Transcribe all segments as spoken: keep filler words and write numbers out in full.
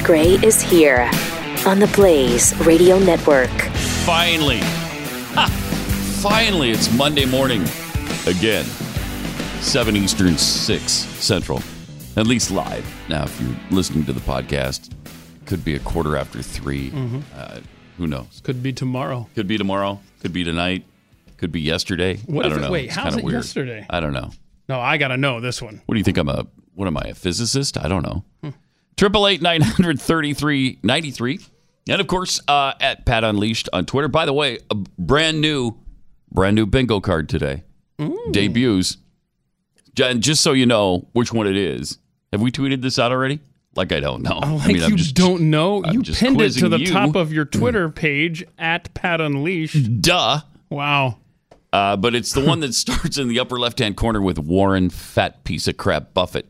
Gray is here on the Blaze Radio Network. Finally. Ha! Finally, it's Monday morning again. seven Eastern, six Central. At least live. Now, if you're listening to the podcast, could be a quarter after three. Mm-hmm. Uh, who knows? Could be tomorrow. Could be tomorrow. Could be tonight. Could be yesterday. What I if don't it, know. Wait, it's how's it weird. yesterday? I don't know. No, I got to know this one. What do you think? I'm a, what am I, a physicist? I don't know. Triple eight nine hundred thirty-three ninety-three, and of course uh, at Pat Unleashed on Twitter. By the way, a brand new, brand new bingo card today mm. debuts. And just so you know which one it is, have we tweeted this out already? Like I don't know. Oh, like I mean, you I'm just, don't know. I'm you just pinned it to the you. top of your Twitter page at Pat Unleashed. Duh. Wow. Uh, but it's the one that starts in the upper left-hand corner with Warren Fat Piece of Crap Buffett.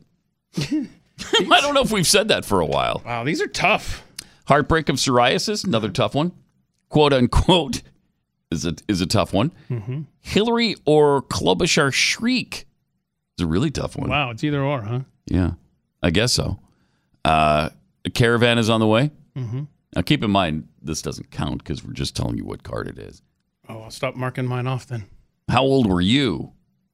I don't know if we've said that for a while. Wow, these are tough. Heartbreak of psoriasis, another tough one. Quote unquote is a is a tough one. Mm-hmm. Hillary or Klobuchar shriek is a really tough one. Wow, it's either or, huh? Yeah, I guess so. Uh, a caravan is on the way. Mm-hmm. Now keep in mind this doesn't count because we're just telling you what card it is. Oh, I'll stop marking mine off then. How old were you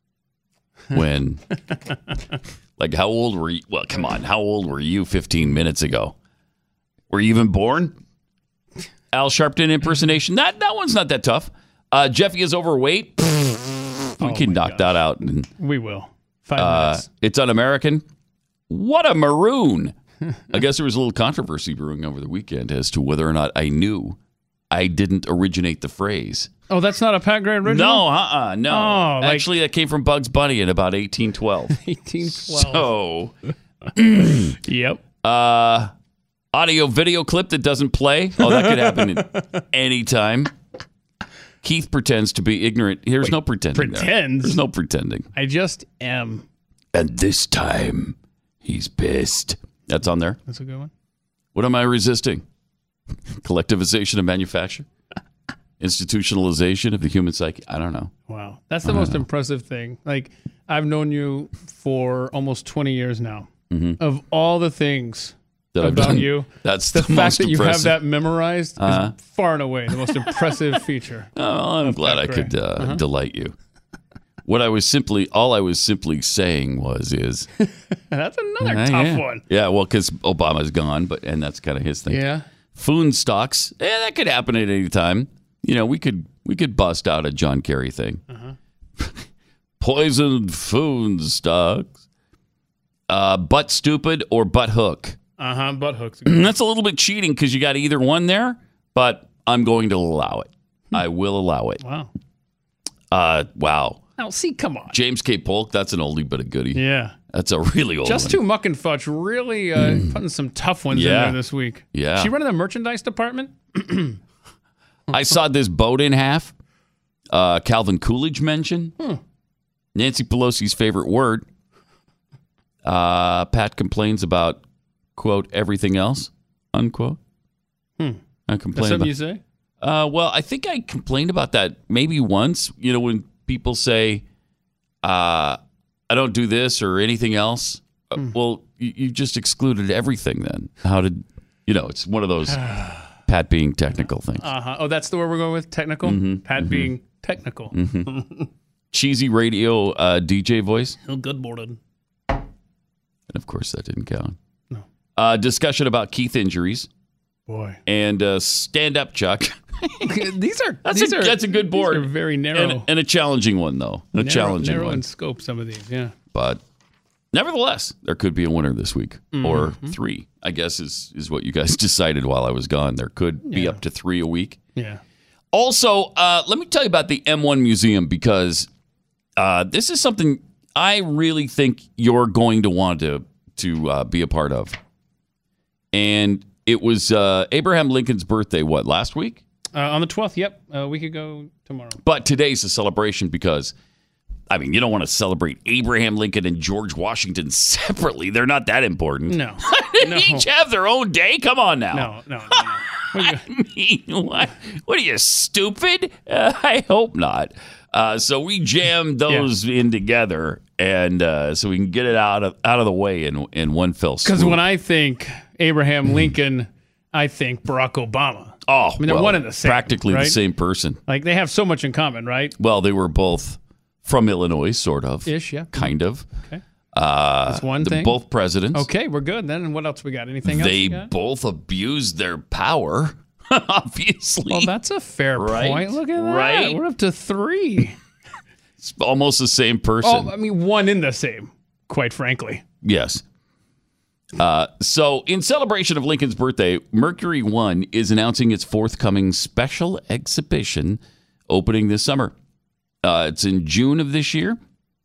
when? Like, how old were you? Well, come on. How old were you fifteen minutes ago? Were you even born? Al Sharpton impersonation. That that one's not that tough. Uh, Jeffy is overweight. we oh can knock gosh. that out. And, we will. Five uh, minutes. It's un-American. What a maroon. I guess there was a little controversy brewing over the weekend as to whether or not I knew I didn't originate the phrase. Oh, that's not a Pat Gray original? No, uh-uh, no. Oh, like- Actually, that came from Bugs Bunny in about eighteen twelve. eighteen twelve. So, yep. uh, audio video clip that doesn't play. Oh, that could happen at any time. Keith pretends to be ignorant. There's Wait, no pretending pretends? there. There's no pretending. I just am. And this time, he's pissed. That's on there. That's a good one. What am I resisting? Collectivization of manufacture? Institutionalization of the human psyche? I don't know. Wow. That's the most know. impressive thing. Like, I've known you for almost twenty years now. Mm-hmm. Of all the things that about I've done, you, that's the, the fact most that you impressive. have that memorized uh-huh. is far and away the most impressive feature. Oh, I'm glad I could uh, uh-huh. delight you. What I was simply, all I was simply saying was, is that's another uh, tough yeah. one. Yeah, well, because Obama's gone, but and that's kind of his thing. Yeah, Foon stocks, yeah, that could happen at any time. You know, we could we could bust out a John Kerry thing. Uh-huh. Poisoned foon stocks, uh, butt stupid or butt hook. Uh huh. Butt hooks. That's a little bit cheating because you got either one there, but I'm going to allow it. I will allow it. Wow. Uh, wow. Now, see, come on. James K. Polk, that's an oldie but a goodie. Yeah. That's a really old Just one. Two Muck and Fudge really uh, mm. putting some tough ones yeah. in there this week. Yeah. She running the merchandise department? I saw this boat in half. Uh, Calvin Coolidge mention. Hmm. Nancy Pelosi's favorite word. Uh, Pat complains about, quote, everything else, unquote. Hmm. I complain That's something about, you say? Uh, well, I think I complained about that maybe once. You know, when people say, uh, I don't do this or anything else. Uh, hmm. Well, you, you just excluded everything then. How did, you know, it's one of those Pat being technical things. Uh-huh. Oh, that's the word we're going with? Technical? Mm-hmm. Pat mm-hmm. being technical. Mm-hmm. Cheesy radio uh, D J voice. Oh, good morning. And of course, that didn't count. No. Uh, discussion about Keith injuries. Boy. And uh, stand up, Chuck. these are that's, these a, are that's a good board. These are very narrow. And, and a challenging one, though. A narrow, challenging narrow one. in scope, some of these, yeah. But nevertheless, there could be a winner this week. Mm-hmm. Or three, I guess, is, is what you guys decided while I was gone. There could be yeah. up to three a week. Yeah. Also, uh, let me tell you about the M one Museum, because uh, this is something I really think you're going to want to, to uh, be a part of. And it was uh, Abraham Lincoln's birthday, what, last week? Uh, on the twelfth, yep. A week ago tomorrow. But today's a celebration because, I mean, you don't want to celebrate Abraham Lincoln and George Washington separately. They're not that important. No. They no. each have their own day. Come on now. No, no, no. no. I mean, what? What are you, stupid? Uh, I hope not. Uh, so we jammed those yeah. in together, and uh, so we can get it out of out of the way in in one fell swoop. Because when I think Abraham Lincoln, I think Barack Obama. Oh, I mean, they're well, one and the same. Practically right? the same person. Like, they have so much in common, right? Well, they were both from Illinois, sort of. Ish, yeah. Kind of. Okay. Uh, That's one they're thing. both presidents. Okay, we're good then. And what else we got? Anything else? They you got? both abused their power, obviously. Well, that's a fair Right? point. Look at that. Right? We're up to three. It's almost the same person. Oh, I mean, one in the same, quite frankly. Yes. Uh, so, in celebration of Lincoln's birthday, Mercury One is announcing its forthcoming special exhibition opening this summer. Uh, it's in June of this year.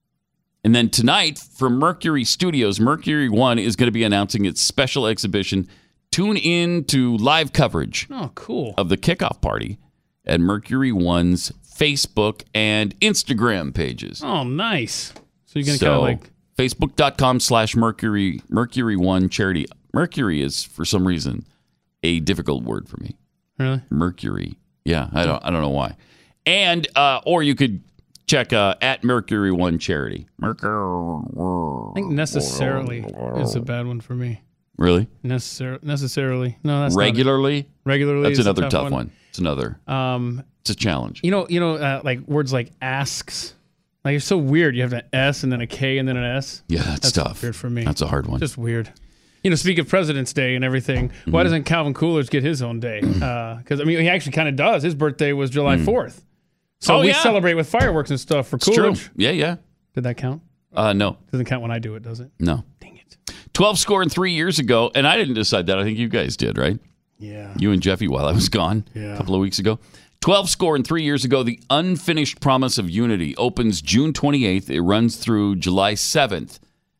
And then tonight, from Mercury Studios, Mercury One is going to be announcing its special exhibition. Tune in to live coverage Oh, cool. of the kickoff party at Mercury One's Facebook and Instagram pages. Oh, nice. So you're going to So, kind of like... Facebook.com slash Mercury, Mercury One charity. Mercury is, for some reason, a difficult word for me. Really? Mercury. Yeah, I don't I don't know why. And, uh, or you could check uh, at Mercury One charity. Mercury. I think necessarily is a bad one for me. Really? Necessar- necessarily. No, that's Regularly? not it. Regularly That's is a another tough, one. one. It's another. Um, It's a challenge. you know, you know, uh, like words like asks. Like, it's so weird. You have an S and then a K and then an S. Yeah, that's, That's tough. weird for me. That's a hard one. Just weird. You know, speak of President's Day and everything, Mm-hmm. why doesn't Calvin Coolidge get his own day? Because, I mean, he actually kind of does. His birthday was July fourth. So Oh, we yeah. celebrate with fireworks and stuff for it's true. Coolidge. Yeah, yeah. Did that count? Uh, no, Doesn't count when I do it, does it? no. Dang it. twelve score and three years ago, and I didn't decide that. I think you guys did, right? Yeah. You and Jeffy while I was gone Yeah. a couple of weeks ago. twelve score and three years ago, The Unfinished Promise of Unity opens June twenty-eighth. It runs through July seventh.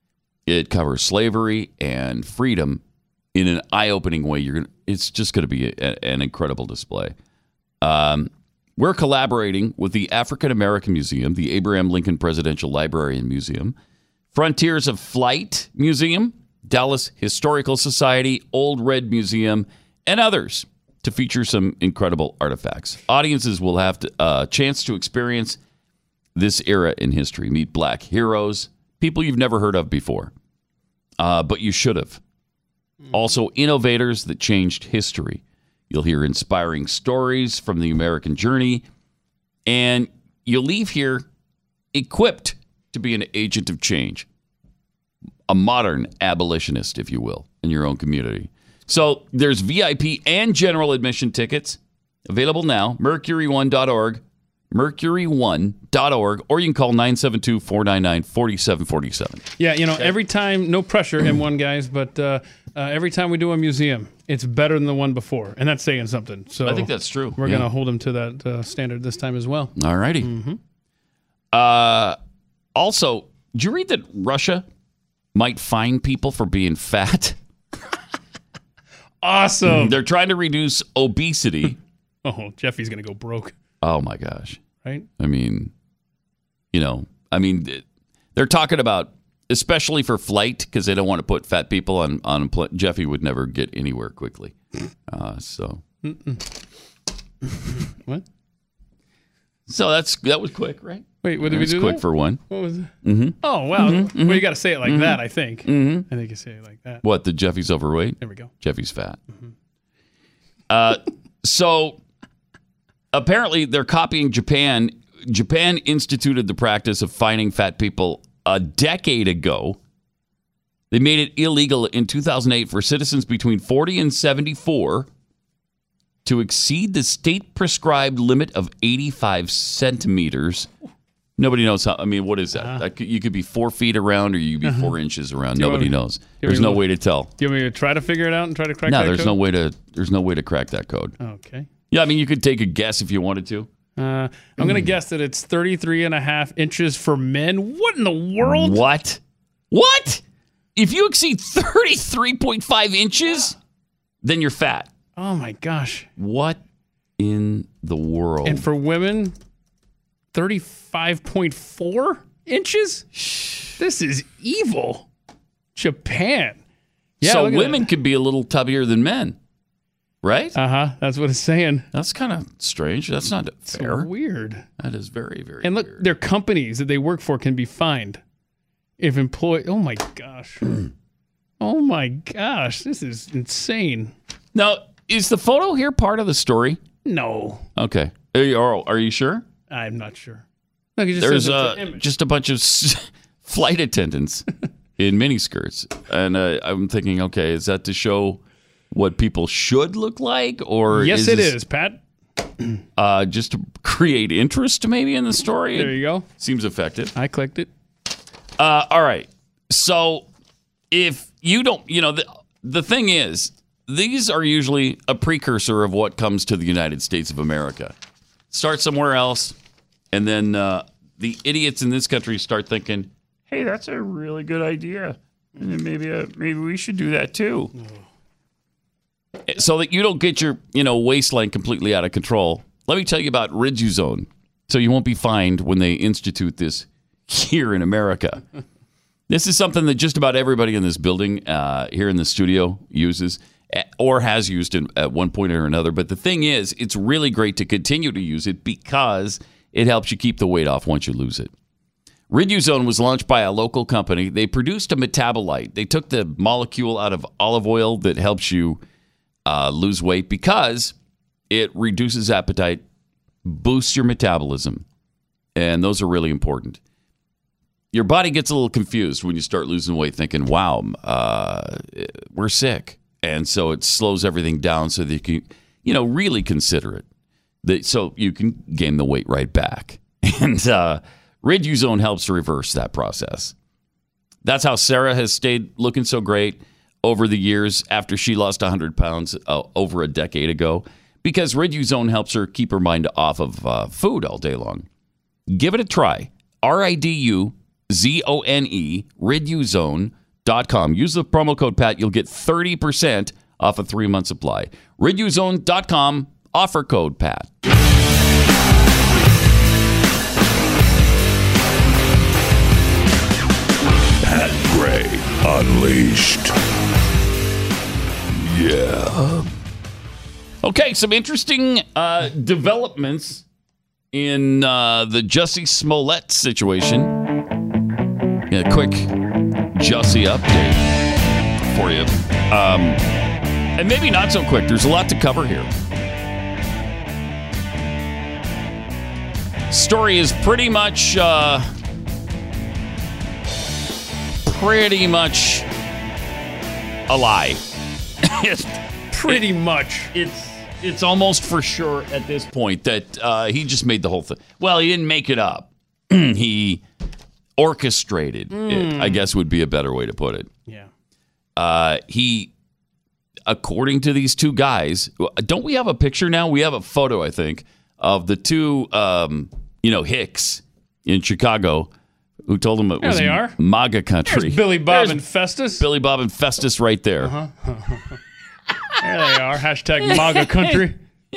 It covers slavery and freedom in an eye-opening way. You're gonna, it's just going to be a, an incredible display. Um, we're collaborating with the African American Museum, the Abraham Lincoln Presidential Library and Museum, Frontiers of Flight Museum, Dallas Historical Society, Old Red Museum, and others to feature some incredible artifacts. Audiences will have a uh, chance to experience this era in history, meet black heroes, people you've never heard of before, uh, but you should have. Also, innovators that changed history. You'll hear inspiring stories from the American journey, and you'll leave here equipped to be an agent of change, a modern abolitionist, if you will, in your own community. So there's V I P and general admission tickets available now, mercury one dot org, mercury one dot org, or you can call nine seven two, four nine nine, four seven four seven. Yeah, you know, every time, no pressure, M one guys, but uh, uh, every time we do a museum, it's better than the one before, and that's saying something. So I think that's true. We're Yeah. going to hold them to that uh, standard this time as well. All righty. Uh, also, did you read that Russia might fine people for being fat? Awesome. They're trying to reduce obesity. Oh, Jeffy's going to go broke, Oh, my gosh. right? I mean, you know, I mean, th- they're talking about, especially for flight, because they don't want to put fat people on, on a plane. Jeffy would never get anywhere quickly. Uh, so. What? So that's that was quick, right? Wait, what did we That's do quick there? for one. What was it? Mm-hmm. Oh, wow. Well, you got to say it like that, I think. Mm-hmm. I think you say it like that. What, the Jeffy's overweight? There we go. Jeffy's fat. Uh, so apparently they're copying Japan. Japan instituted the practice of fining fat people a decade ago. They made it illegal in two thousand eight for citizens between forty and seventy-four to exceed the state prescribed limit of eighty-five centimeters. Nobody knows how. I mean, what is that? that could, you could be four feet around or you could be four inches around. you Nobody want me- knows. give There's me a no little- way to tell. Do you want me to try to figure it out and try to crack No, that there's code? no way to. There's no way to crack that code. Okay. Yeah, I mean, you could take a guess if you wanted to. Uh, I'm going to guess that it's thirty-three and a half inches for men. What in the world? What? What? If you exceed thirty-three point five inches, then you're fat. Oh, my gosh. What in the world? And for women, thirty-five point four inches? This is evil. Japan. Yeah, so look at women could be a little tubbier than men, right? Uh huh. That's what it's saying. That's kind of strange. That's not It's fair. weird. That is very, very And look, weird. their companies that they work for can be fined if employed. Oh my gosh. Oh my gosh, this is insane. Now, is the photo here part of the story? No. Okay. Are you, are you sure? I'm not sure. Look, it just There's says it's uh, an image. just a bunch of s- flight attendants in miniskirts. And uh, I'm thinking, okay, is that to show what people should look like? Or Yes, is it this, is, Pat. Uh, just to create interest maybe in the story? There you go. Seems effective. I clicked it. Uh, all right. So if you don't, you know, the, the thing is, these are usually a precursor of what comes to the United States of America. Start somewhere else, and then uh, the idiots in this country start thinking, hey, that's a really good idea. And then maybe uh, maybe we should do that too. So that you don't get your, you know, waistline completely out of control. Let me tell you about Riduzone, so you won't be fined when they institute this here in America. This is something that just about everybody in this building uh, here in the studio uses or has used in, at one point or another. But the thing is, it's really great to continue to use it because it helps you keep the weight off once you lose it. Riduzone was launched by a local company. They produced a metabolite. They took the molecule out of olive oil that helps you uh, lose weight because it reduces appetite, boosts your metabolism, and those are really important. Your body gets a little confused when you start losing weight, thinking, wow, uh, we're sick. And so it slows everything down so that you can, you know, really consider it. That, so you can gain the weight right back. And uh, Riduzone helps to reverse that process. That's how Sarah has stayed looking so great over the years after she lost one hundred pounds uh, over a decade ago, because Riduzone helps her keep her mind off of uh, food all day long. Give it a try. R I D U Z O N E, riduzone dot com. Use the promo code Pat. You'll get thirty percent off a three-month supply. riduzone dot com, offer code Pat. Pat Gray Unleashed. Yeah. Okay, some interesting uh, developments in uh, the Jussie Smollett situation. Yeah, quick Jussie update for you. Um, and maybe not so quick. There's a lot to cover here. Story is pretty much, uh, pretty much a lie. it's, Pretty it, much. It's it's almost for sure at this point that uh, he just made the whole thing. Well, he didn't make it up. He orchestrated mm. it, I guess would be a better way to put it. Yeah. Uh, he, according to these two guys, don't we have a picture now? We have a photo, I think, of the two, um, you know, hicks in Chicago who told him it There was they are. MAGA country. There's Billy Bob There's and Festus. Billy Bob and Festus right there. Uh-huh. There they are. Hashtag MAGA country.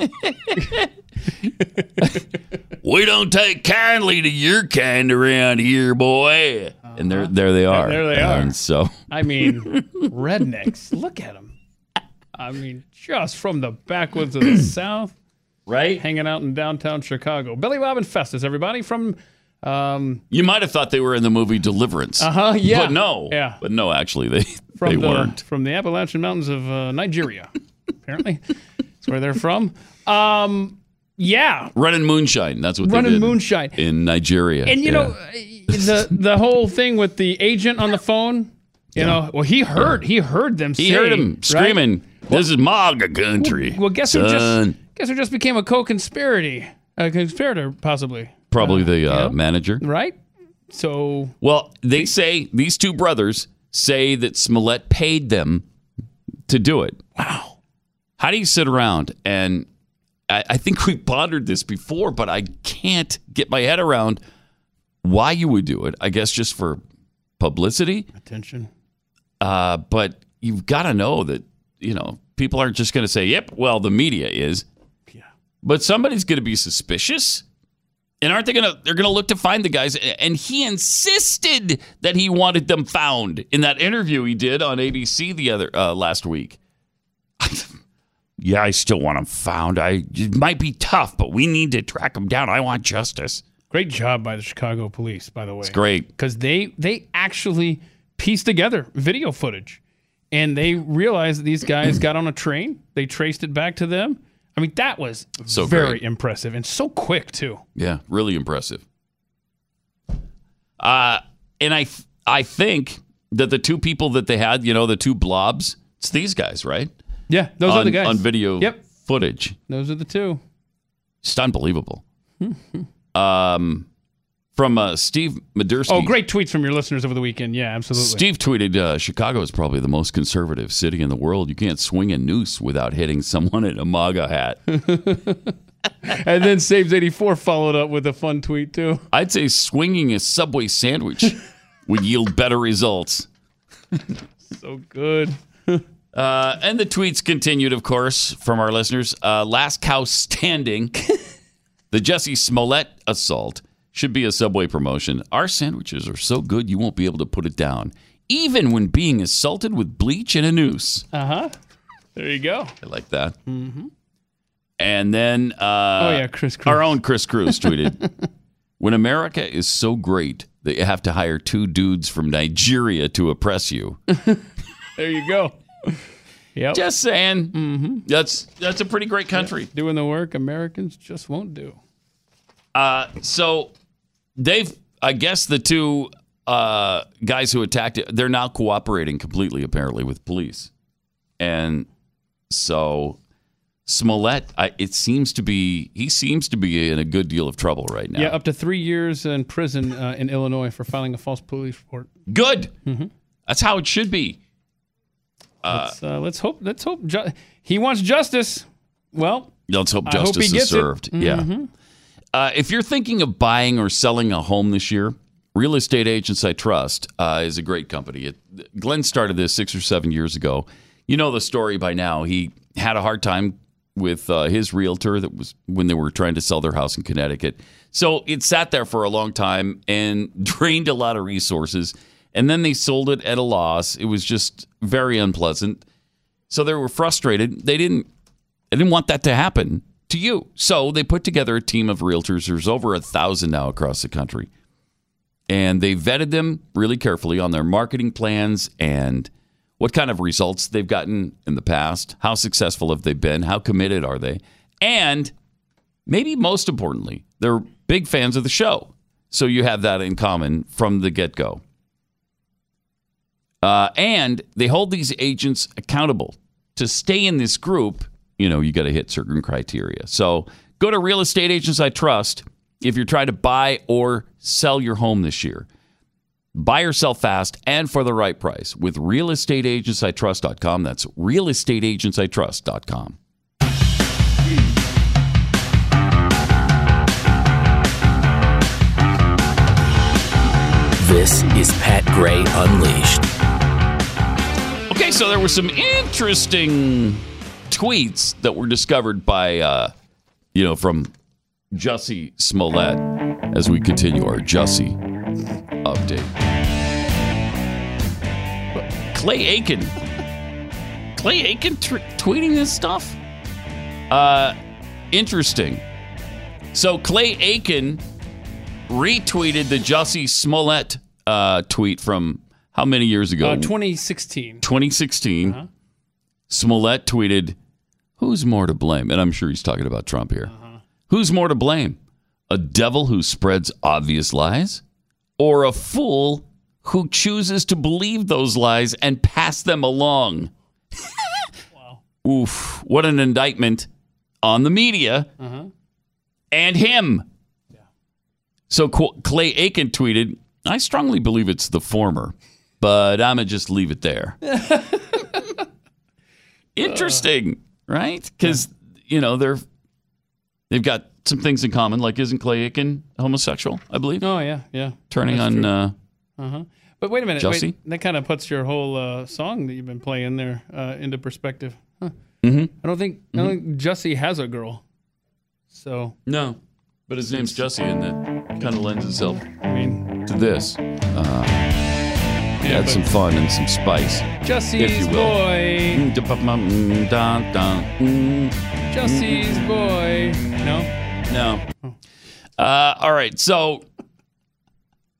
We don't take kindly to your kind around here, boy. Uh-huh. And there, there they are. And there they are. And so, I mean, rednecks. Look at them. I mean, just from the backwoods of the South, right, hanging out in downtown Chicago. Billy Bob and Festus, everybody from. Um, you might have thought they were in the movie Deliverance. Uh huh. Yeah. But no. Yeah. But no, actually, they from they the, weren't. From the Appalachian Mountains of uh, Nigeria. Apparently, that's where they're from. Um, yeah. Running moonshine. That's what Running they did. moonshine In Nigeria. And you yeah. know, the the whole thing with the agent on the phone. You yeah. know, well, he heard he heard them. He say, heard him right? screaming, "This well, is MAGA country." Well, well guess son. who just guess who just became a co-conspirator, a conspirator, possibly. Probably uh, the uh, you know? manager, right? So, well, they say these two brothers say that Smollett paid them to do it. Wow. How do you sit around and I, I think we pondered this before, but I can't get my head around why you would do it. I guess just for publicity, attention. Uh, but you've got to know that, you know, people aren't just going to say, "Yep, well, the media is." Yeah. But somebody's going to be suspicious. And aren't they going to, they're going to look to find the guys. And he insisted that he wanted them found in that interview he did on A B C the other, uh, last week. Yeah, I still want them found. I, it might be tough, but we need to track them down. I want justice. Great job by the Chicago police, by the way. It's great. Because they, they actually pieced together video footage. and they realized that these guys got on a train. They traced it back to them. I mean, that was so very great. impressive and so quick, too. Yeah, really impressive. Uh, and I, th- I think that the two people that they had, you know, the two blobs, it's these guys, right? Yeah, those on, are the guys. On video yep. footage. Those are the two. It's unbelievable. um, from uh, Steve Madursky. Oh, great tweets from your listeners over the weekend. Yeah, absolutely. Steve tweeted, uh, Chicago is probably the most conservative city in the world. You can't swing a noose without hitting someone in a MAGA hat. And then Saves eighty-four followed up with a fun tweet, too. I'd say swinging a Subway sandwich would yield better results. So good. Uh, and the tweets continued, of course, from our listeners. Uh, last cow standing. The Jussie Smollett assault should be a Subway promotion. Our sandwiches are so good you won't be able to put it down, even when being assaulted with bleach and a noose. Uh-huh. There you go. I like that. Mm-hmm. And then uh, oh, yeah, Chris Cruz. Our own Chris Cruz tweeted, when America is so great that you have to hire two dudes from Nigeria to oppress you. There you go. Yep. Just saying. Mm-hmm. That's that's a pretty great country. Yep. Doing the work Americans just won't do. Uh, so they've, I guess the two uh, guys who attacked it, they're now cooperating completely, apparently, with police. And so Smollett, I, it seems to be, he seems to be in a good deal of trouble right now. Yeah, up to three years in prison uh, in Illinois for filing a false police report. Good. Mm-hmm. That's how it should be. Uh, let's, uh, let's hope. Let's hope. Ju- he wants justice. Well, let's hope I justice hope he is gets served. It. Yeah. Mm-hmm. Uh, if you're thinking of buying or selling a home this year, Real Estate Agents I Trust uh, is a great company. It, Glenn started this six or seven years ago. You know the story by now. He had a hard time with uh, his realtor that was when they were trying to sell their house in Connecticut. So it sat there for a long time and drained a lot of resources. And then they sold it at a loss. It was just very unpleasant. So they were frustrated. They didn't they didn't want that to happen to you. So they put together a team of realtors. There's over a thousand now across the country. And they vetted them really carefully on their marketing plans and what kind of results they've gotten in the past. How successful have they been? How committed are they? And maybe most importantly, they're big fans of the show. So you have that in common from the get-go. Uh, and they hold these agents accountable. To stay in this group, you know, you got to hit certain criteria. So go to Real Estate Agents I Trust if you're trying to buy or sell your home this year. Buy or sell fast and for the right price with real estate agents I trust dot com. That's real estate agents I trust dot com. This is Pat Gray Unleashed. Okay, so there were some interesting tweets that were discovered by, uh, you know, from Jussie Smollett as we continue our Jussie update. Clay Aiken. Clay Aiken t- tweeting this stuff? Uh, interesting. So Clay Aiken retweeted the Jussie Smollett uh, tweet from how many years ago? Uh, twenty sixteen. twenty sixteen. Uh-huh. Smollett tweeted, "Who's more to blame?" And I'm sure he's talking about Trump here. Uh-huh. Who's more to blame? A devil who spreads obvious lies? Or a fool who chooses to believe those lies and pass them along? Wow. Oof. What an indictment on the media uh-huh. and him. Yeah. So Clay Aiken tweeted, "I strongly believe it's the former, but I'm going to just leave it there." Interesting, uh, right? Because, yeah. you know, they're, they've got some things in common. Like, isn't Clay Aiken homosexual, I believe? Oh, yeah, yeah. Turning That's on... Uh, uh-huh. But wait a minute. Jussie? Wait, that kind of puts your whole uh, song that you've been playing there uh, into perspective. Huh. Mm-hmm. I don't think mm-hmm. I don't think Jussie has a girl. So no, but his name's Jussie, and that kind of lends itself I mean, to this. Uh, yeah, add some fun and some spice, Jussie's boy. Jussie's boy. No? No. Uh, all right, so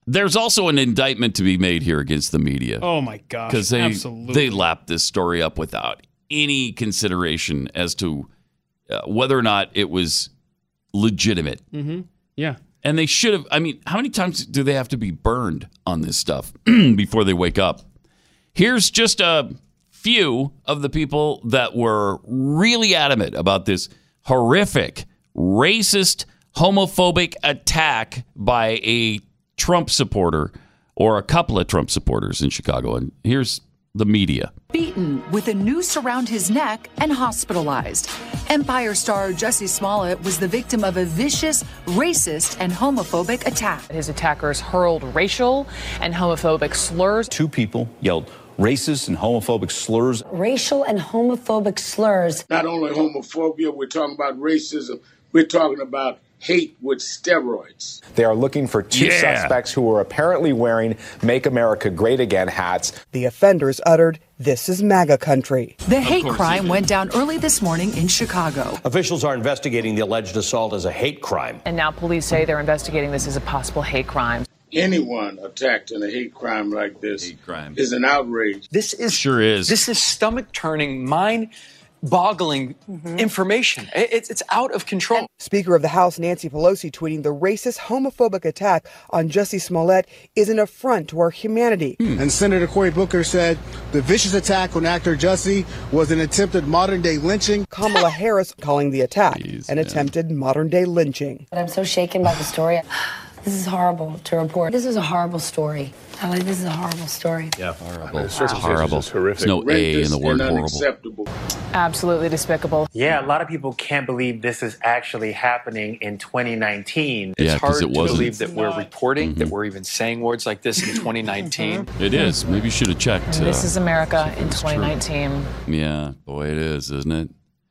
There's also an indictment to be made here against the media. Oh, my gosh. Because they, Absolutely. they lapped this story up without any consideration as to uh, whether or not it was legitimate. Mm-hmm. Yeah. And they should have. I mean, how many times do they have to be burned on this stuff before they wake up? Here's just a few of the people that were really adamant about this horrific, racist, homophobic attack by a Trump supporter or a couple of Trump supporters in Chicago. And here's the media. Beaten with a noose around his neck and hospitalized. Empire star Jussie Smollett was the victim of a vicious, racist, and homophobic attack. His attackers hurled racial and homophobic slurs. Two people yelled racist and homophobic slurs. Racial and homophobic slurs. Not only homophobia, we're talking about racism. We're talking about hate with steroids. They are looking for two Yeah. suspects who were apparently wearing Make America Great Again hats. The offenders uttered, "This is MAGA country." The hate crime went down early this morning in Chicago. Officials are investigating the alleged assault as a hate crime. And now police say they're investigating this as a possible hate crime. Anyone attacked in a hate crime like this Hate crime. is an outrage. This is Sure is. This is stomach-turning, mind-boggling information. It- It's it's out of control. Speaker of the House Nancy Pelosi tweeting the racist, homophobic attack on Jussie Smollett is an affront to our humanity. And Senator Cory Booker said the vicious attack on actor Jussie was an attempted modern-day lynching. Kamala Harris calling the attack Jeez, an man. attempted modern-day lynching. But I'm so shaken by the story. This is horrible to report. This is a horrible story. I like this is a horrible story. Yeah, horrible. The It's circumstances horrible. is horrific. There's no A in the word and horrible. unacceptable. Absolutely despicable. Yeah, a lot of people can't believe this is actually happening in twenty nineteen. Yeah, It's 'cause hard it to wasn't. believe that we're reporting, Mm-hmm. that we're even saying words like this in twenty nineteen. It is. Maybe you should have checked. And this uh, is America see if in it's true. twenty nineteen. Yeah, boy, it is, isn't it?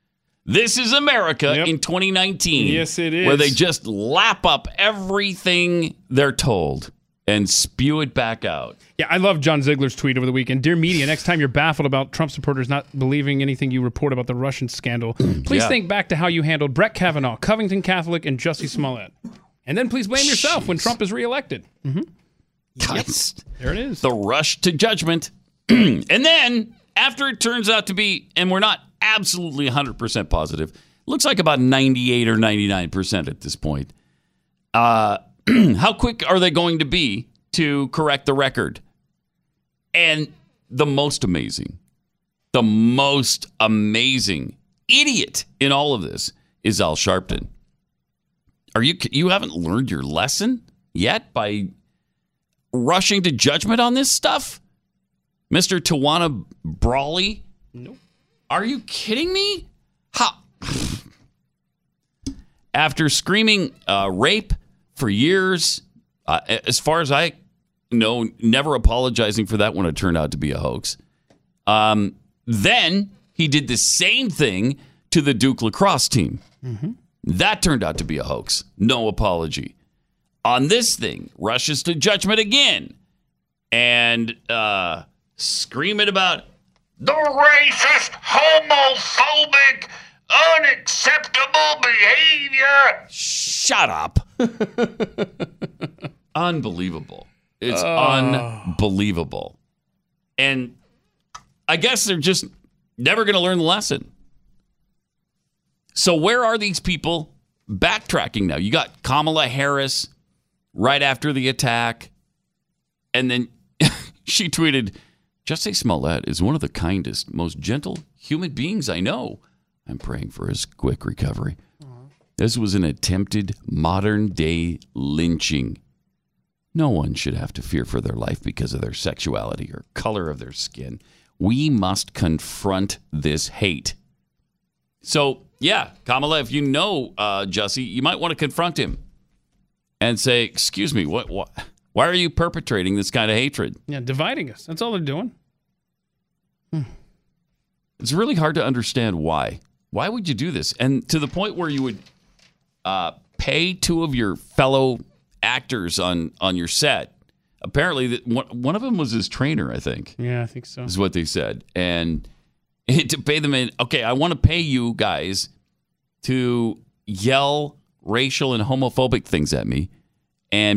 This is America Yep. in twenty nineteen. Yes, it is. Where they just lap up everything they're told and spew it back out. Yeah, I love John Ziegler's tweet over the weekend. Dear media, next time you're baffled about Trump supporters not believing anything you report about the Russian scandal, please Yeah. think back to how you handled Brett Kavanaugh, Covington Catholic, and Jussie Smollett. And then please blame yourself when Trump is reelected. Mm-hmm. Guys, There it is. the rush to judgment. And then, after it turns out to be, and we're not absolutely one hundred percent positive, looks like about ninety-eight or ninety-nine percent at this point. Uh, how quick are they going to be to correct the record? And the most amazing, the most amazing idiot in all of this is Al Sharpton. Are you you haven't learned your lesson yet by rushing to judgment on this stuff? Mister Tawana Brawley? Nope. Are you kidding me? How? After screaming uh, rape for years, uh, as far as I know, never apologizing for that when it turned out to be a hoax. Um, then he did the same thing to the Duke lacrosse team. Mm-hmm. That turned out to be a hoax. No apology. On this thing, rushes to judgment again and uh, screaming about the racist, homophobic, unacceptable behavior. Shut up. Unbelievable. It's Oh. unbelievable. And I guess they're just never going to learn the lesson. So where are these people backtracking now? You got Kamala Harris right after the attack. And then she tweeted, Jussie Smollett is one of the kindest, most gentle human beings I know. I'm praying for his quick recovery. Aww. This was an attempted modern-day lynching. No one should have to fear for their life because of their sexuality or color of their skin. We must confront this hate. So, yeah, Kamala, if you know uh, Jussie, you might want to confront him and say, excuse me, what, what, why are you perpetrating this kind of hatred? Yeah, dividing us. That's all they're doing. Hmm. It's really hard to understand why. Why would you do this? And to the point where you would uh, pay two of your fellow actors on, on your set. Apparently, that one, one of them was his trainer, I think. Yeah, I think so. Is what they said. And to pay them in, okay, I want to pay you guys to yell racial and homophobic things at me and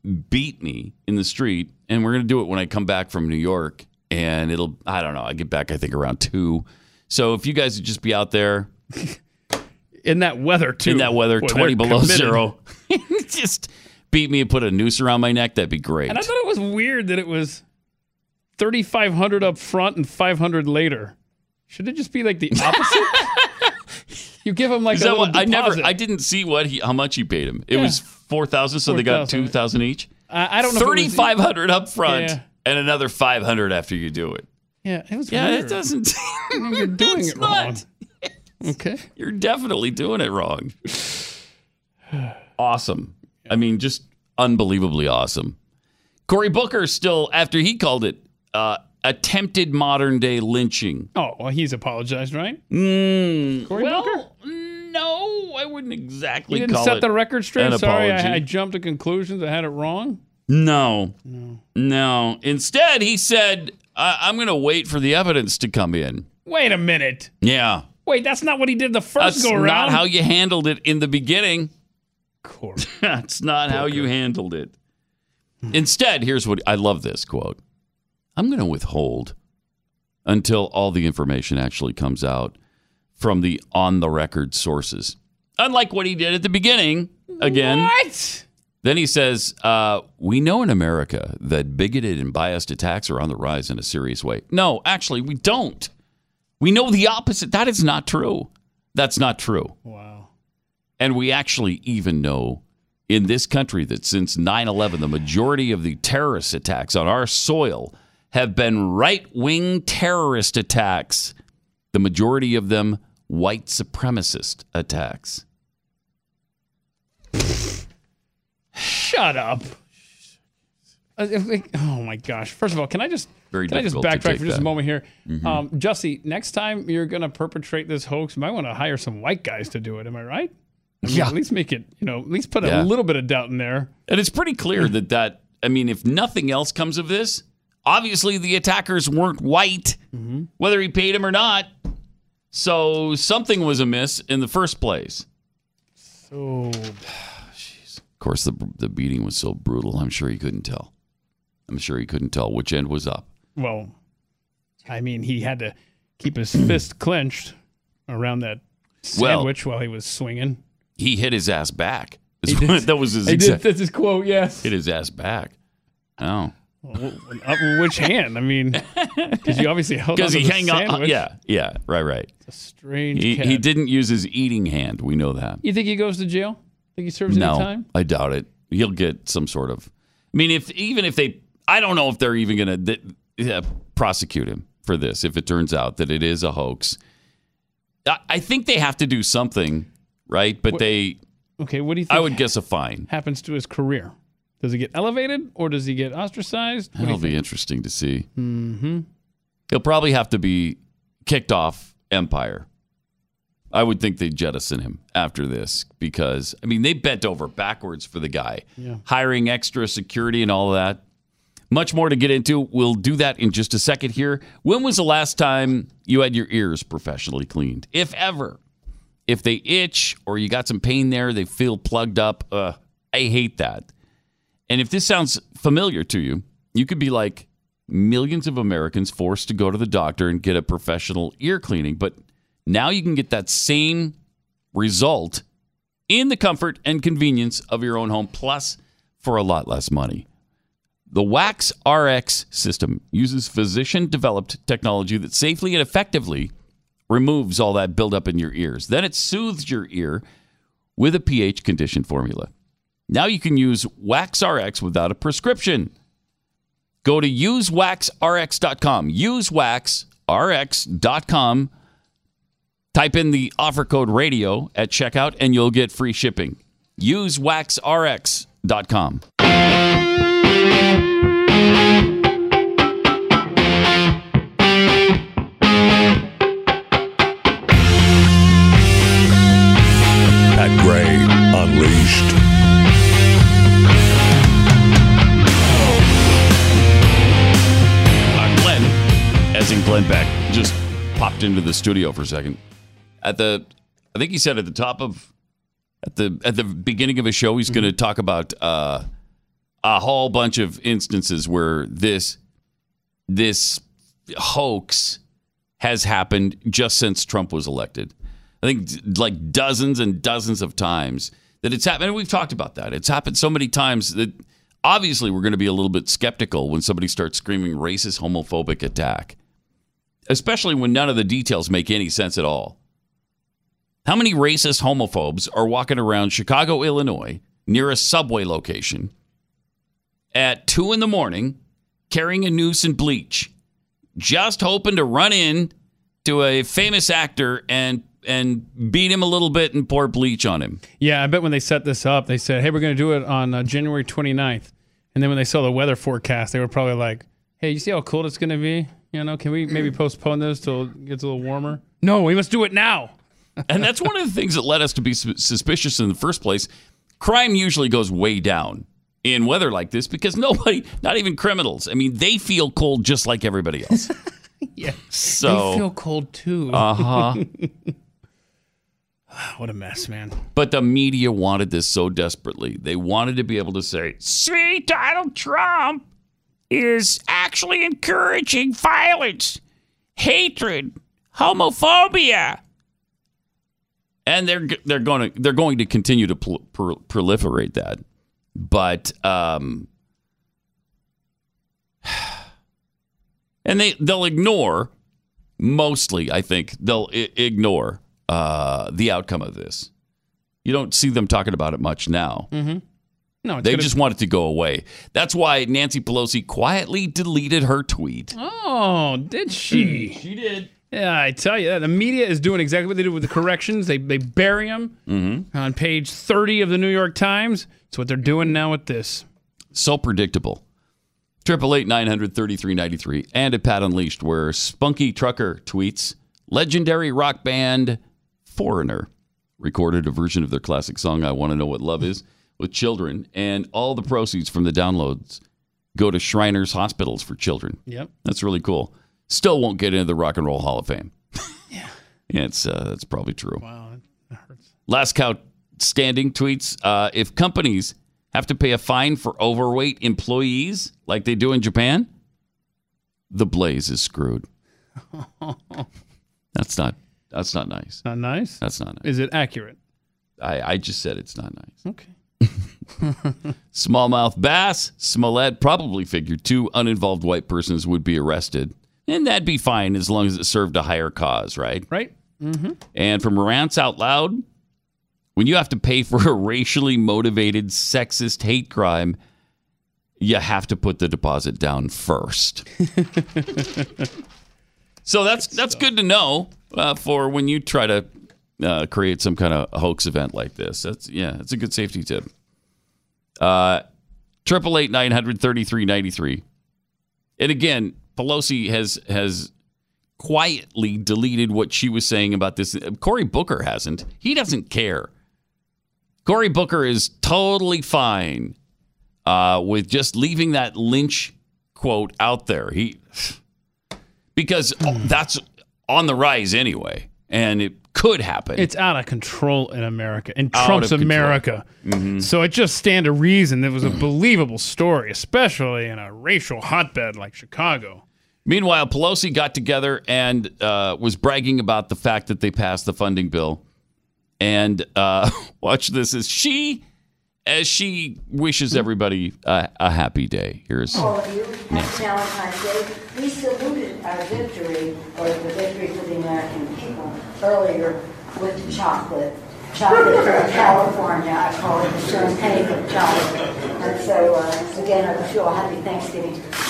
beat me in the street, and we're going to do it when I come back from New York, and it'll, I don't know, I get back, I think, around two. So if you guys would just be out there. In that weather, too. In that weather, Boy, twenty below committed. zero. Just beat me and put a noose around my neck, that'd be great. And I thought it was weird that it was thirty-five hundred up front and five hundred later. Should it just be like the opposite? You give him like Is a that little what, I never, deposit. I didn't see what he, how much he paid him. It Yeah. was four thousand, so they got two thousand each. I, I don't know. thirty-five hundred up front Yeah. and another five hundred after you do it. Yeah, it was. Yeah, weird. it doesn't. I mean, you're doing It's it wrong. not. Okay. You're definitely doing it wrong. Awesome. I mean, just unbelievably awesome. Cory Booker still, after he called it uh, attempted modern day lynching. Oh, well, he's apologized, right? Mm, Cory well, Booker? no, I wouldn't exactly You didn't call set it the record straight? an Sorry, apology. I, I jumped to conclusions. I had it wrong? No. No. No. Instead, he said, I- I'm going to wait for the evidence to come in. Wait a minute. Yeah. Wait, that's not what he did the first That's go around. not how you handled it in the beginning. Cory. That's not how you handled it. Instead, here's what I love this quote. I'm going to withhold until all the information actually comes out from the on the record sources. Unlike what he did at the beginning, again. What? Then he says, uh, we know in America that bigoted and biased attacks are on the rise in a serious way. No, actually, we don't. We know the opposite. That is not true. That's not true. Wow. And we actually even know in this country that since nine eleven, the majority of the terrorist attacks on our soil have been right-wing terrorist attacks. The majority of them white supremacist attacks. Shut up. Uh, if we- Oh my gosh! First of all, can I just Very can I just difficult to backtrack take for just that. a moment here, Mhm. um, Jussie? Next time you're going to perpetrate this hoax, you might want to hire some white guys to do it. Am I right? I mean, Yeah. At least make it. You know, at least put Yeah. a little bit of doubt in there. And it's pretty clear that that, I mean, if nothing else comes of this, obviously the attackers weren't white, whether he paid him or not. So something was amiss in the first place. So, Of course, the the beating was so brutal, I'm sure he couldn't tell. I'm sure he couldn't tell which end was up. well, I mean, he had to keep his fist clenched around that Well- sandwich while he was swinging. He hit his ass back. He did. That was his He exact. did. That's his quote. Yes. Hit his ass back. Oh. Well, up with which hand? I mean, because you obviously held on Because to he the hang on. sandwich. Yeah, yeah, right, right. Strange He, cat. he didn't use his eating hand. We know that. You think he goes to jail? Think he serves No, any time? I doubt it. He'll get some sort of. I mean, if even if they, I don't know if they're even going to uh, prosecute him for this. If it turns out that it is a hoax, I, I think they have to do something, right? But What- they, Okay, what do you think I would guess a fine. happens to his career? Does he get elevated or does he get ostracized? What do That'll you be think? interesting to see. Mm-hmm. He'll probably have to be kicked off Empire. I would think they'd jettison him after this because, I mean, they bent over backwards for the guy. Yeah. Hiring extra security and all of that. Much more to get into. We'll do that in just a second here. When was the last time you had your ears professionally cleaned? If ever. If they itch or you got some pain there, they feel plugged up. Uh, I hate that. And if this sounds familiar to you, you could be like millions of Americans forced to go to the doctor and get a professional ear cleaning. But now you can get that same result in the comfort and convenience of your own home, plus for a lot less money. The Wax R X system uses physician-developed technology that safely and effectively removes all that buildup in your ears. Then it soothes your ear with a pH conditioned formula. Now you can use Wax R X without a prescription. Go to use wax r x dot com. use wax r x dot com. Type in the offer code radio at checkout and you'll get free shipping. use wax r x dot com. Pat Gray Unleashed. Uh, Glenn, as in Glenn Beck, just popped into the studio for a second. At the, I think he said at the top of, at the at the beginning of his show, he's going to talk about uh, a whole bunch of instances where this this hoax has happened just since Trump was elected. I think like dozens and dozens of times that it's happened. And we've talked about that. It's happened so many times that obviously we're going to be a little bit skeptical when somebody starts screaming racist, homophobic attack, especially when none of the details make any sense at all. How many racist homophobes are walking around Chicago, Illinois, near a subway location at two in the morning, carrying a noose and bleach, just hoping to run in to a famous actor and and beat him a little bit and pour bleach on him? Yeah, I bet when they set this up, they said, hey, we're going to do it on uh, January twenty-ninth. And then when they saw the weather forecast, they were probably like, hey, you see how cold it's going to be? You know, can we maybe postpone this till it gets a little warmer? No, we must do it now. And that's one of the things that led us to be su- suspicious in the first place. Crime usually goes way down in weather like this because nobody, not even criminals, I mean, they feel cold just like everybody else. Yeah. So, they feel cold too. Uh-huh. What a mess, man. But the media wanted this so desperately. They wanted to be able to say, see, Donald Trump is actually encouraging violence, hatred, homophobia. And they're they're going to they're going to continue to pl- pro- proliferate that, but um, and they they'll ignore mostly. I think they'll I- ignore uh, the outcome of this. You don't see them talking about it much now. Mm-hmm. No, it's they gonna... just want it to go away. That's why Nancy Pelosi quietly deleted her tweet. Oh, did she? She did. Yeah, I tell you, the media is doing exactly what they do with the corrections. They they bury them mm-hmm. on page thirty of the New York Times. That's what they're doing now with this. So predictable. Triple eight nine hundred thirty three ninety three and at Pat Unleashed, where Spunky Trucker tweets, legendary rock band Foreigner recorded a version of their classic song "I Want to Know What Love Is" with children, and all the proceeds from the downloads go to Shriners Hospitals for Children. Yep, that's really cool. Still won't get into the Rock and Roll Hall of Fame. Yeah. Yeah, it's, uh, that's probably true. Wow, that hurts. Last Cow Standing tweets, uh, if companies have to pay a fine for overweight employees like they do in Japan, the Blaze is screwed. That's not that's not nice. Not nice? That's not nice. Is it accurate? I, I just said it's not nice. Okay. Smallmouth bass, Smollett probably figured two uninvolved white persons would be arrested. And that'd be fine as long as it served a higher cause, right? Right. Mm-hmm. And from Rants Out Loud, when you have to pay for a racially motivated sexist hate crime, you have to put the deposit down first. So that's that's so. good to know uh, for when you try to uh, create some kind of hoax event like this. That's yeah, it's a good safety tip. Uh, triple eight nine hundred thirty three ninety three, and again, Pelosi has has quietly deleted what she was saying about this. Cory Booker hasn't. He doesn't care. Cory Booker is totally fine uh, with just leaving that Lynch quote out there. He because that's on the rise anyway, and it could happen. It's out of control in America, in Out Trump's of control. America. Mm-hmm. So it just stand to reason that it was a believable story, especially in a racial hotbed like Chicago. Meanwhile, Pelosi got together and uh, was bragging about the fact that they passed the funding bill. And uh, watch this as she, as she wishes everybody a, a happy day. Here's all of you. Happy Valentine's Day. We saluted our victory, or the victory for the American people, earlier with the chocolate. Chocolate from California. I call it the champagne of chocolate. And so, uh, again, I wish you all happy Thanksgiving.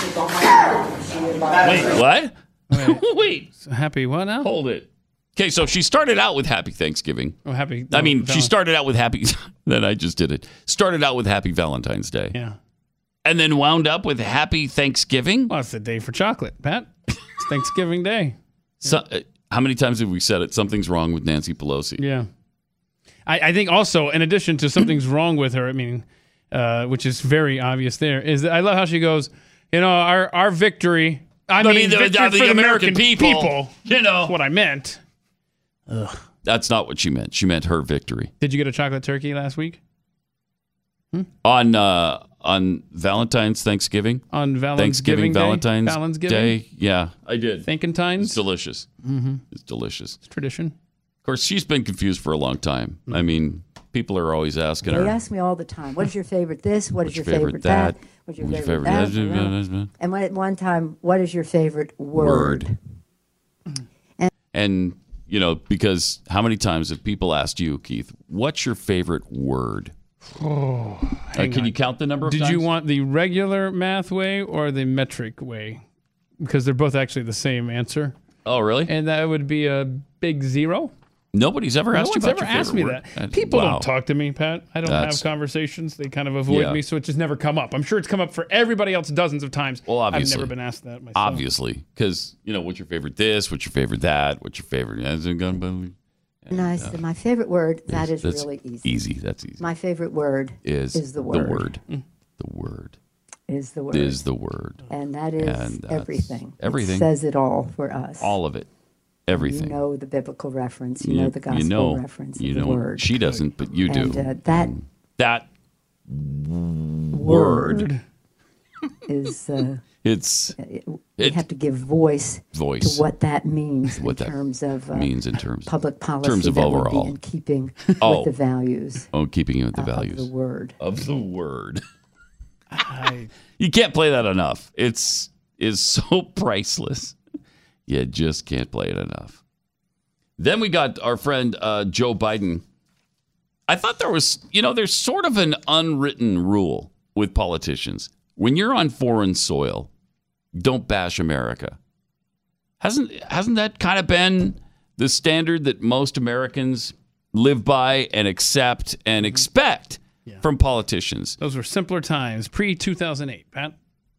Wait, what? Wait. Wait. So happy what now? Hold it. Okay, so she started out with Happy Thanksgiving. Oh, happy. I mean, Val- she started out with Happy. Then I just did it. Started out with Happy Valentine's Day. Yeah. And then wound up with Happy Thanksgiving. Well, it's the day for chocolate, Pat. It's Thanksgiving Day. So, uh, how many times have we said it? Something's wrong with Nancy Pelosi. Yeah. I, I think also, in addition to something's wrong with her, I mean, uh, which is very obvious there, is that I love how she goes, you know, our, our victory, I, I mean, mean the, the, victory the for the American, American people, people, you know. That's what I meant. Ugh. That's not what she meant. She meant her victory. Did you get a chocolate turkey last week? Hmm? On uh, on Valentine's Thanksgiving. On Valentine's Thanksgiving, Day? Valentine's Valentine's Day. Yeah, I did. Thinking times. It's delicious. Mm-hmm. It's delicious. It's tradition. Of course, she's been confused for a long time. I mean, people are always asking They her. ask me all the time, what is your favorite this? What is What's your your favorite, favorite that? that? What's your What's your favorite, favorite that? that? And when, at one time, what is your favorite word? Word. And, you know, because how many times have people asked you, Keith, what's your favorite word? Oh, Uh, hang can on. you count the number of Did times? you want the regular math way or the metric way? Because they're both actually the same answer. Oh, really? And that would be a big zero. Nobody's ever No asked you one's about ever your asked favorite me word. that. Uh, People wow. don't talk to me, Pat. I don't That's- have conversations. They kind of avoid Yeah. me, so it just never come up. I'm sure it's come up for everybody else dozens of times. Well, obviously. I've never been asked that myself. Obviously. Because, you know, what's your favorite this? What's your favorite that? What's your favorite? And I said, my favorite word, that is That's really easy. Easy. That's easy. My favorite word Is, is the word. The word. The word. Is the word. Is the word. And that is And that's everything. everything. It says it all for us. All of it. Everything. You know the biblical reference. You, know the gospel you know, reference. You of the know, word. she doesn't, but you And, do. uh, that that word is. Uh, it's. we it- have to give voice, Voice. to what that means What in that terms of uh, means in terms public policy terms of that would overall. be in keeping Oh. with the values Oh, keeping it with the uh, values of the word. of the word. I, You can't play that enough. It's is so priceless. You just can't play it enough. Then we got our friend uh, Joe Biden. I thought there was, you know, there's sort of an unwritten rule with politicians. When you're on foreign soil, don't bash America. Hasn't hasn't that kind of been the standard that most Americans live by and accept and expect from politicians? those were simpler times, pre two thousand eight, Pat.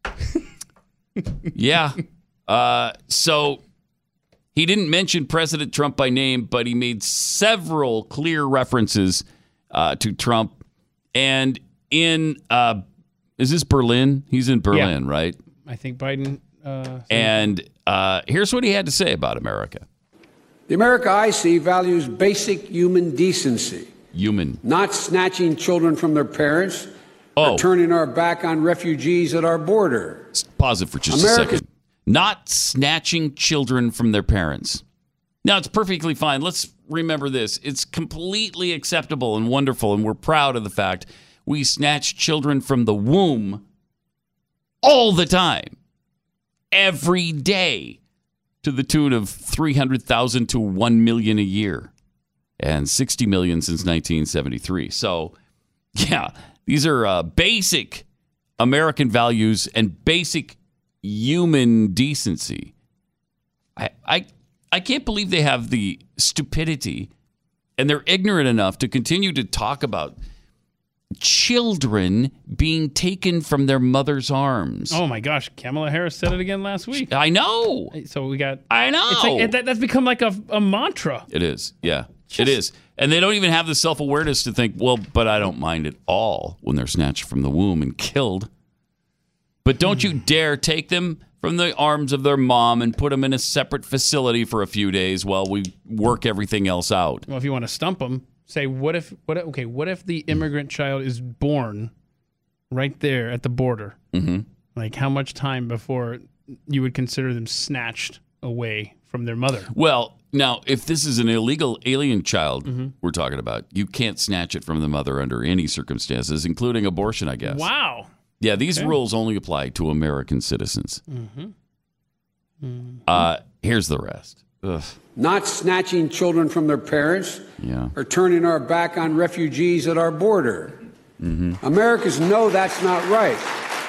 Yeah. Uh, so he didn't mention President Trump by name, but he made several clear references uh, to Trump. And in, uh, is this Berlin? He's in Berlin, Yeah. right? I think Biden. Uh, And uh, here's what he had to say about America. The America I see values basic human decency, Human. not snatching children from their parents Oh. or turning our back on refugees at our border. Pause it for just America- a second. Not snatching children from their parents. Now, it's perfectly fine. Let's remember this. It's completely acceptable and wonderful, and we're proud of the fact we snatch children from the womb all the time, every day, to the tune of three hundred thousand to one million a year, and sixty million since nineteen seventy-three. So, yeah, these are uh, basic American values and basic human decency. I, I I can't believe they have the stupidity and they're ignorant enough to continue to talk about children being taken from their mother's arms. Oh my gosh, Kamala Harris said it again last week. I know. So we got. I know. It's like, it, that, that's become like a, a mantra. It is. Yeah, it is. And they don't even have the self-awareness to think, well, but I don't mind at all when they're snatched from the womb and killed. But don't you dare take them from the arms of their mom and put them in a separate facility for a few days while we work everything else out. Well, if you want to stump them, say, what if? What? Okay, what if the immigrant child is born right there at the border? Mm-hmm. Like, how much time before you would consider them snatched away from their mother? Well, now, if this is an illegal alien child Mm-hmm. we're talking about, you can't snatch it from the mother under any circumstances, including abortion, I guess. Wow. Yeah, these Okay. rules only apply to American citizens. Mm-hmm. Mm-hmm. Uh, here's the rest. Ugh. Not snatching children from their parents Yeah. or turning our back on refugees at our border. Mm-hmm. Americans know that's not right.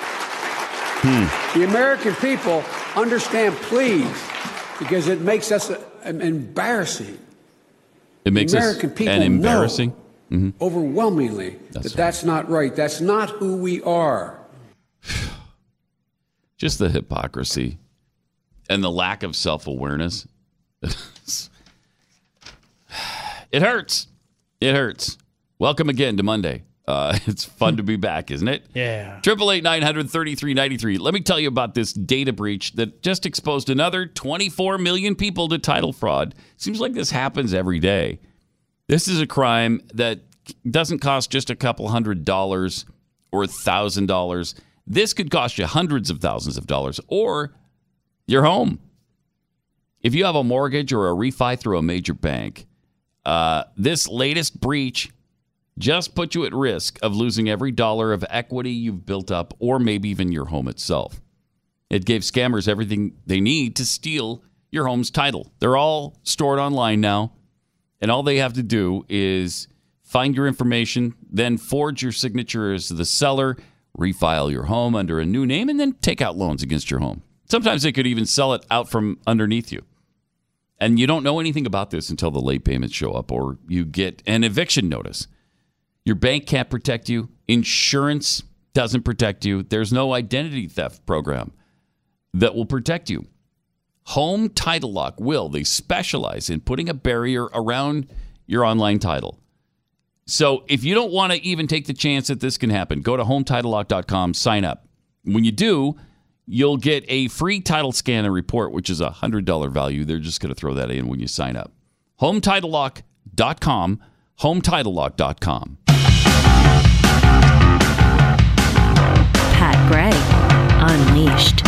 Hmm. The American people understand, please, because it makes us uh, embarrassing. It makes The American us people an embarrassing. know overwhelmingly That's that that's not right. That's not who we are. Just the hypocrisy and the lack of self-awareness. It hurts. It hurts. Welcome again to Monday. Uh, it's fun to be back, isn't it? Yeah. Triple eight nine hundred thirty three ninety three. Let me tell you about this data breach that just exposed another twenty-four million people to title fraud. Seems like this happens every day. This is a crime that doesn't cost just a couple hundred dollars or one thousand dollars. This could cost you hundreds of thousands of dollars or your home. If you have a mortgage or a refi through a major bank, uh, this latest breach just put you at risk of losing every dollar of equity you've built up or maybe even your home itself. It gave scammers everything they need to steal your home's title. They're all stored online now, and all they have to do is find your information, then forge your signature as the seller, refile your home under a new name, and then take out loans against your home. Sometimes they could even sell it out from underneath you. And you don't know anything about this until the late payments show up or you get an eviction notice. Your bank can't protect you. Insurance doesn't protect you. There's no identity theft program that will protect you. Home Title Lock will. They specialize in putting a barrier around your online title. So if you don't want to even take the chance that this can happen, go to home title lock dot com, sign up. When you do, you'll get a free title scan and report, which is a one hundred dollars value. They're just going to throw that in when you sign up. home title lock dot com, home title lock dot com. Pat Gray, Unleashed.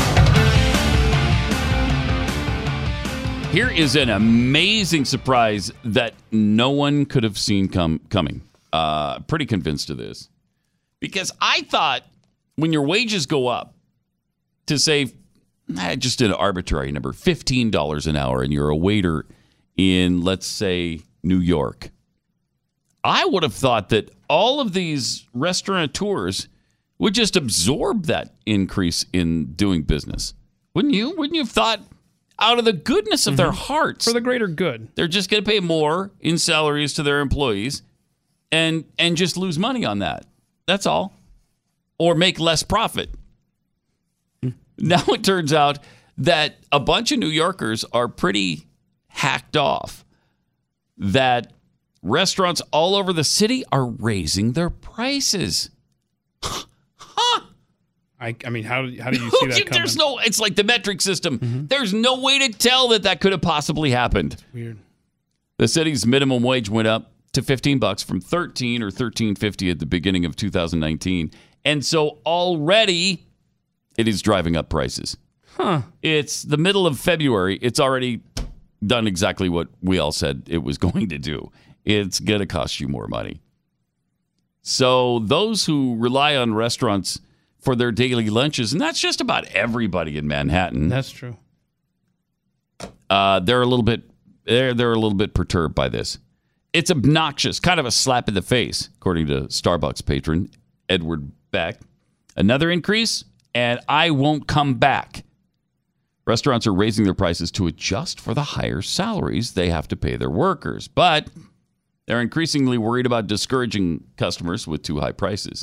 Here is an amazing surprise that no one could have seen come coming. Uh, pretty convinced of this. Because I thought when your wages go up to say, eh, just an arbitrary number, fifteen dollars an hour, and you're a waiter in, let's say, New York, I would have thought that all of these restaurateurs would just absorb that increase in doing business. Wouldn't you? Wouldn't you have thought, out of the goodness of mm-hmm. their hearts, for the greater good, they're just going to pay more in salaries to their employees and and just lose money on that? That's all. Or make less profit. Now it turns out that a bunch of New Yorkers are pretty hacked off, that restaurants all over the city are raising their prices. Huh? I, I mean, how, how do you see that coming? There's no, it's like the metric system. Mm-hmm. There's no way to tell that that could have possibly happened. It's weird. The city's minimum wage went up to fifteen bucks from thirteen or thirteen fifty at the beginning of two thousand nineteen. And so already it is driving up prices. Huh. It's the middle of February. It's already done exactly what we all said it was going to do. It's going to cost you more money. So those who rely on restaurants for their daily lunches, and that's just about everybody in Manhattan. That's true. Uh, they're a little bit they're they're a little bit perturbed by this. It's obnoxious, kind of a slap in the face, according to Starbucks patron Edward Beck. Another increase, and I won't come back. Restaurants are raising their prices to adjust for the higher salaries they have to pay their workers, but they're increasingly worried about discouraging customers with too high prices.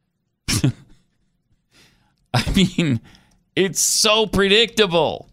I mean, it's so predictable.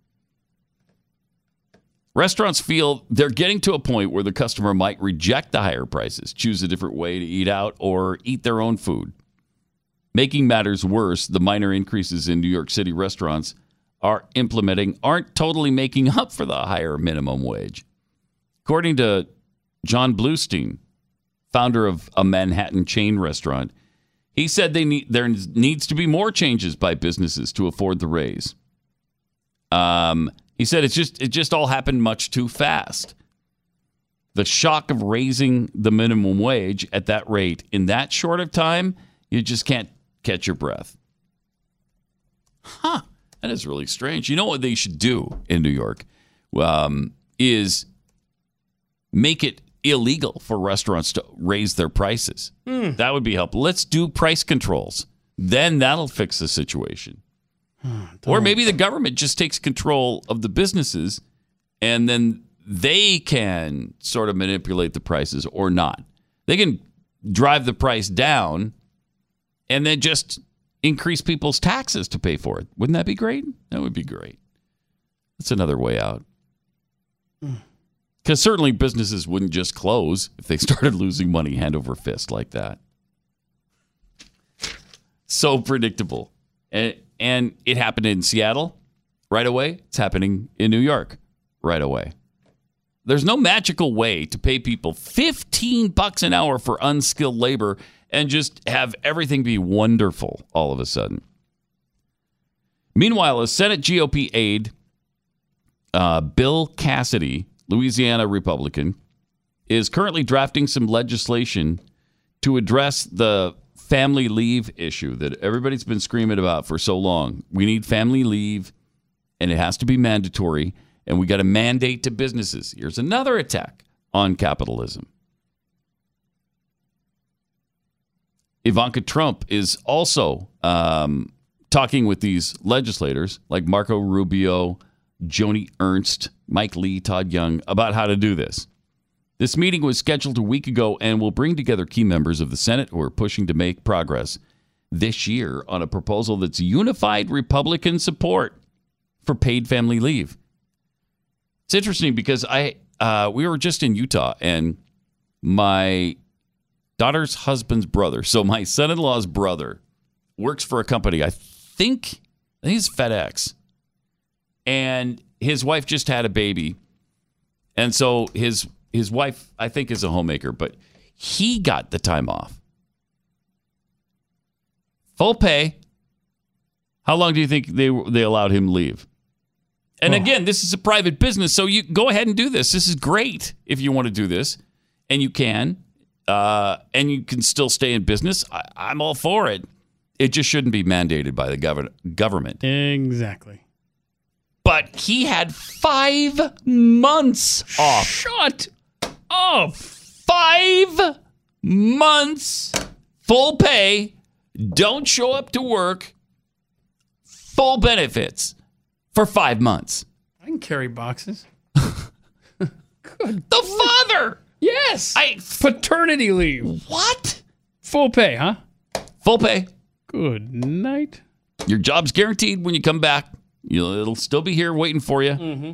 Restaurants feel they're getting to a point where the customer might reject the higher prices, choose a different way to eat out, or eat their own food. Making matters worse, the minor increases in New York City restaurants are implementing aren't totally making up for the higher minimum wage. According to John Bluestein, founder of a Manhattan chain restaurant, he said they need, there needs to be more changes by businesses to afford the raise. Um, he said it's just it just all happened much too fast. The shock of raising the minimum wage at that rate in that short of time, you just can't catch your breath. Huh. That is really strange. You know what they should do in New York um, is make it illegal for restaurants to raise their prices. Mm. That would be helpful. Let's do price controls. Then that'll fix the situation. Or maybe the government just takes control of the businesses and then they can sort of manipulate the prices or not. They can drive the price down and then just increase people's taxes to pay for it. Wouldn't that be great? That would be great. That's another way out. Because certainly businesses wouldn't just close if they started losing money hand over fist like that. So predictable. And, and it happened in Seattle right away. It's happening in New York right away. There's no magical way to pay people fifteen bucks an hour for unskilled labor and just have everything be wonderful all of a sudden. Meanwhile, a Senate G O P aide, uh, Bill Cassidy, Louisiana Republican, is currently drafting some legislation to address the family leave issue that everybody's been screaming about for so long. We need family leave, and it has to be mandatory, and we got to mandate to businesses. Here's another attack on capitalism. Ivanka Trump is also um, talking with these legislators like Marco Rubio, Joni Ernst, Mike Lee, Todd Young about how to do this. This meeting was scheduled a week ago and will bring together key members of the Senate who are pushing to make progress this year on a proposal that's unified Republican support for paid family leave. It's interesting because I uh, we were just in Utah, and my daughter's husband's brother, so my son-in-law's brother, works for a company, I think, I think it's FedEx, and his wife just had a baby, and so his his wife, I think, is a homemaker, but he got the time off. Full pay. How long do you think they they allowed him leave? And again, this is a private business, so you go ahead and do this. This is great if you want to do this, and you can, uh, and you can still stay in business. I, I'm all for it. It just shouldn't be mandated by the gov- government. Exactly. But he had five months off. Shut up. Five months, full pay, don't show up to work, full benefits for five months. I can carry boxes. Good. The father. Yes. I paternity leave. What? Full pay, huh? Full pay. Good night. Your job's guaranteed when you come back. You'll, it'll still be here waiting for you. Mm-hmm.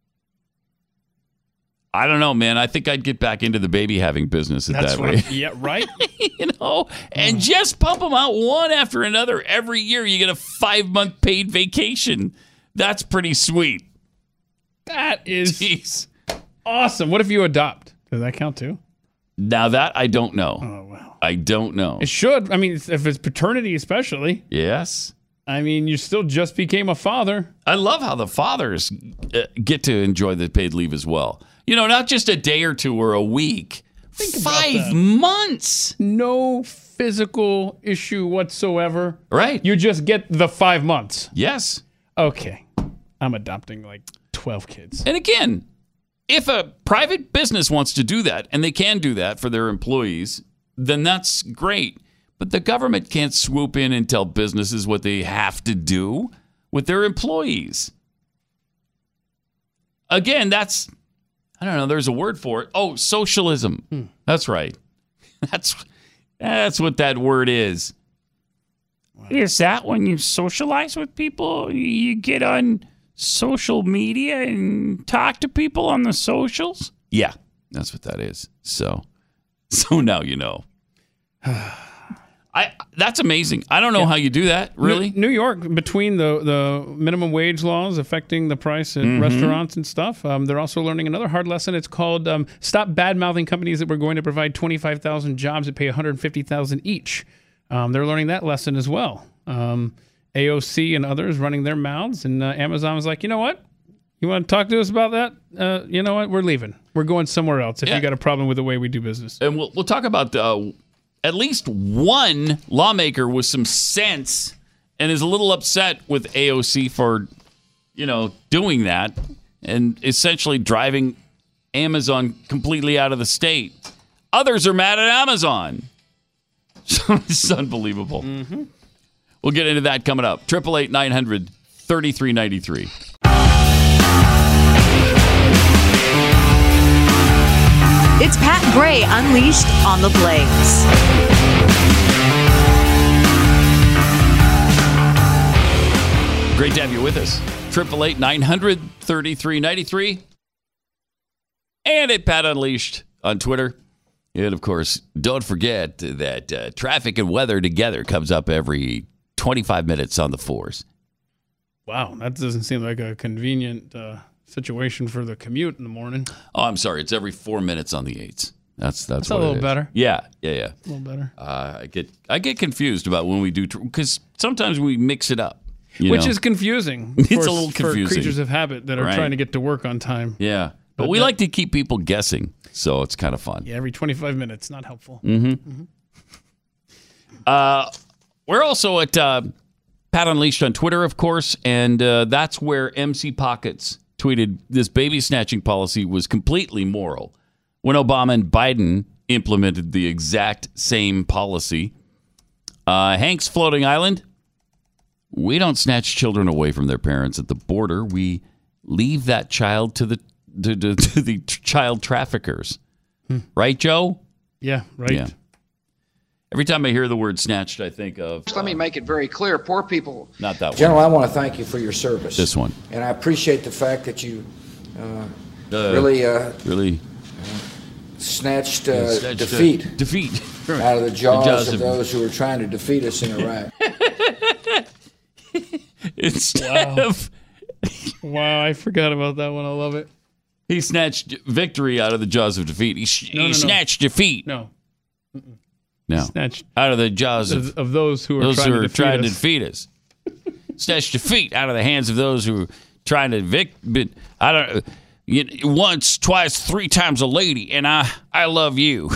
I don't know, man. I think I'd get back into the baby having business at That's that right. rate. Yeah, right? You know, and just pump them out one after another. Every year you get a five-month paid vacation. That's pretty sweet. That is Jeez. awesome. What if you adopt? Does that count too? Now that I don't know. Oh, wow. I don't know. It should. I mean, if it's paternity especially. Yes. I mean, you still just became a father. I love how the fathers uh, get to enjoy the paid leave as well. You know, not just a day or two or a week. Think Five months. No physical issue whatsoever. Right. You just get the five months. Yes. Okay. I'm adopting like twelve kids. And again, if a private business wants to do that, and they can do that for their employees, then that's great. But the government can't swoop in and tell businesses what they have to do with their employees. Again, that's, I don't know, there's a word for it. Oh, socialism. Hmm. That's right. That's that's what that word is. Wow. Is that when you socialize with people? You get on social media and talk to people on the socials? Yeah, that's what that is. So, so now you know. I that's amazing. I don't know yeah. how you do that, really. New York, between the, the minimum wage laws affecting the price at mm-hmm. restaurants and stuff, um, they're also learning another hard lesson. It's called um, Stop Bad-Mouthing Companies That We're Going to Provide twenty-five thousand jobs that pay one hundred fifty thousand each. Um, they're learning that lesson as well. Um, A O C and others running their mouths, and uh, Amazon was like, you know what? You want to talk to us about that? Uh, you know what? We're leaving. We're going somewhere else if yeah. you got a problem with the way we do business. And we'll, we'll talk about the... Uh, At least one lawmaker with some sense and is a little upset with A O C for, you know, doing that and essentially driving Amazon completely out of the state. Others are mad at Amazon. So it's unbelievable. Mm-hmm. We'll get into that coming up. eight eight eight, nine hundred, thirty-three ninety-three. It's Pat Gray Unleashed on the Blaze. Great to have you with us. eight eight eight, nine hundred, thirty-three ninety-three. And at Pat Unleashed on Twitter. And, of course, don't forget that uh, traffic and weather together comes up every twenty-five minutes on the fours. Wow, that doesn't seem like a convenient uh, situation for the commute in the morning. Oh, I'm sorry. It's every four minutes on the eights. That's that's, That's a what it little is. better. Yeah, yeah, yeah. A little better. Uh, I get I get confused about when we do because sometimes we mix it up, you Which know? is confusing. It's for, a little for confusing. creatures of habit that are Right. trying to get to work on time. Yeah, but, But we that- like to keep people guessing, so it's kind of fun. Yeah, every twenty-five minutes, not helpful. Mm-hmm. Uh, we're also at uh, Pat Unleashed on Twitter, of course, and uh, that's where M C Pockets tweeted this baby snatching policy was completely moral when Obama and Biden implemented the exact same policy. Uh, Hank's Floating Island. We don't snatch children away from their parents at the border. We leave that child to the to, to, to the child traffickers. Hmm. Right, Joe? Yeah, right. Yeah. Every time I hear the word snatched, I think of Let me make it very clear. Poor people. not that General, one. I want to thank you for your service. This one. And I appreciate the fact that you uh, Uh, really uh, really snatched, uh, Yeah, snatched, uh, defeat, defeat out of the jaws, The jaws of of- those who were trying to defeat us in Iraq. Instead Wow. of Wow, I forgot about that one. I love it. he snatched victory out of the jaws of defeat. He, sh- No, he no, no. snatched defeat. No. No. Snatched out of the jaws of, of, of those who are those trying who to are defeat trying us. to defeat us. Snatched defeat out of the hands of those who are trying to vic. But I don't. You, once, twice, three times a lady, and I, I love you.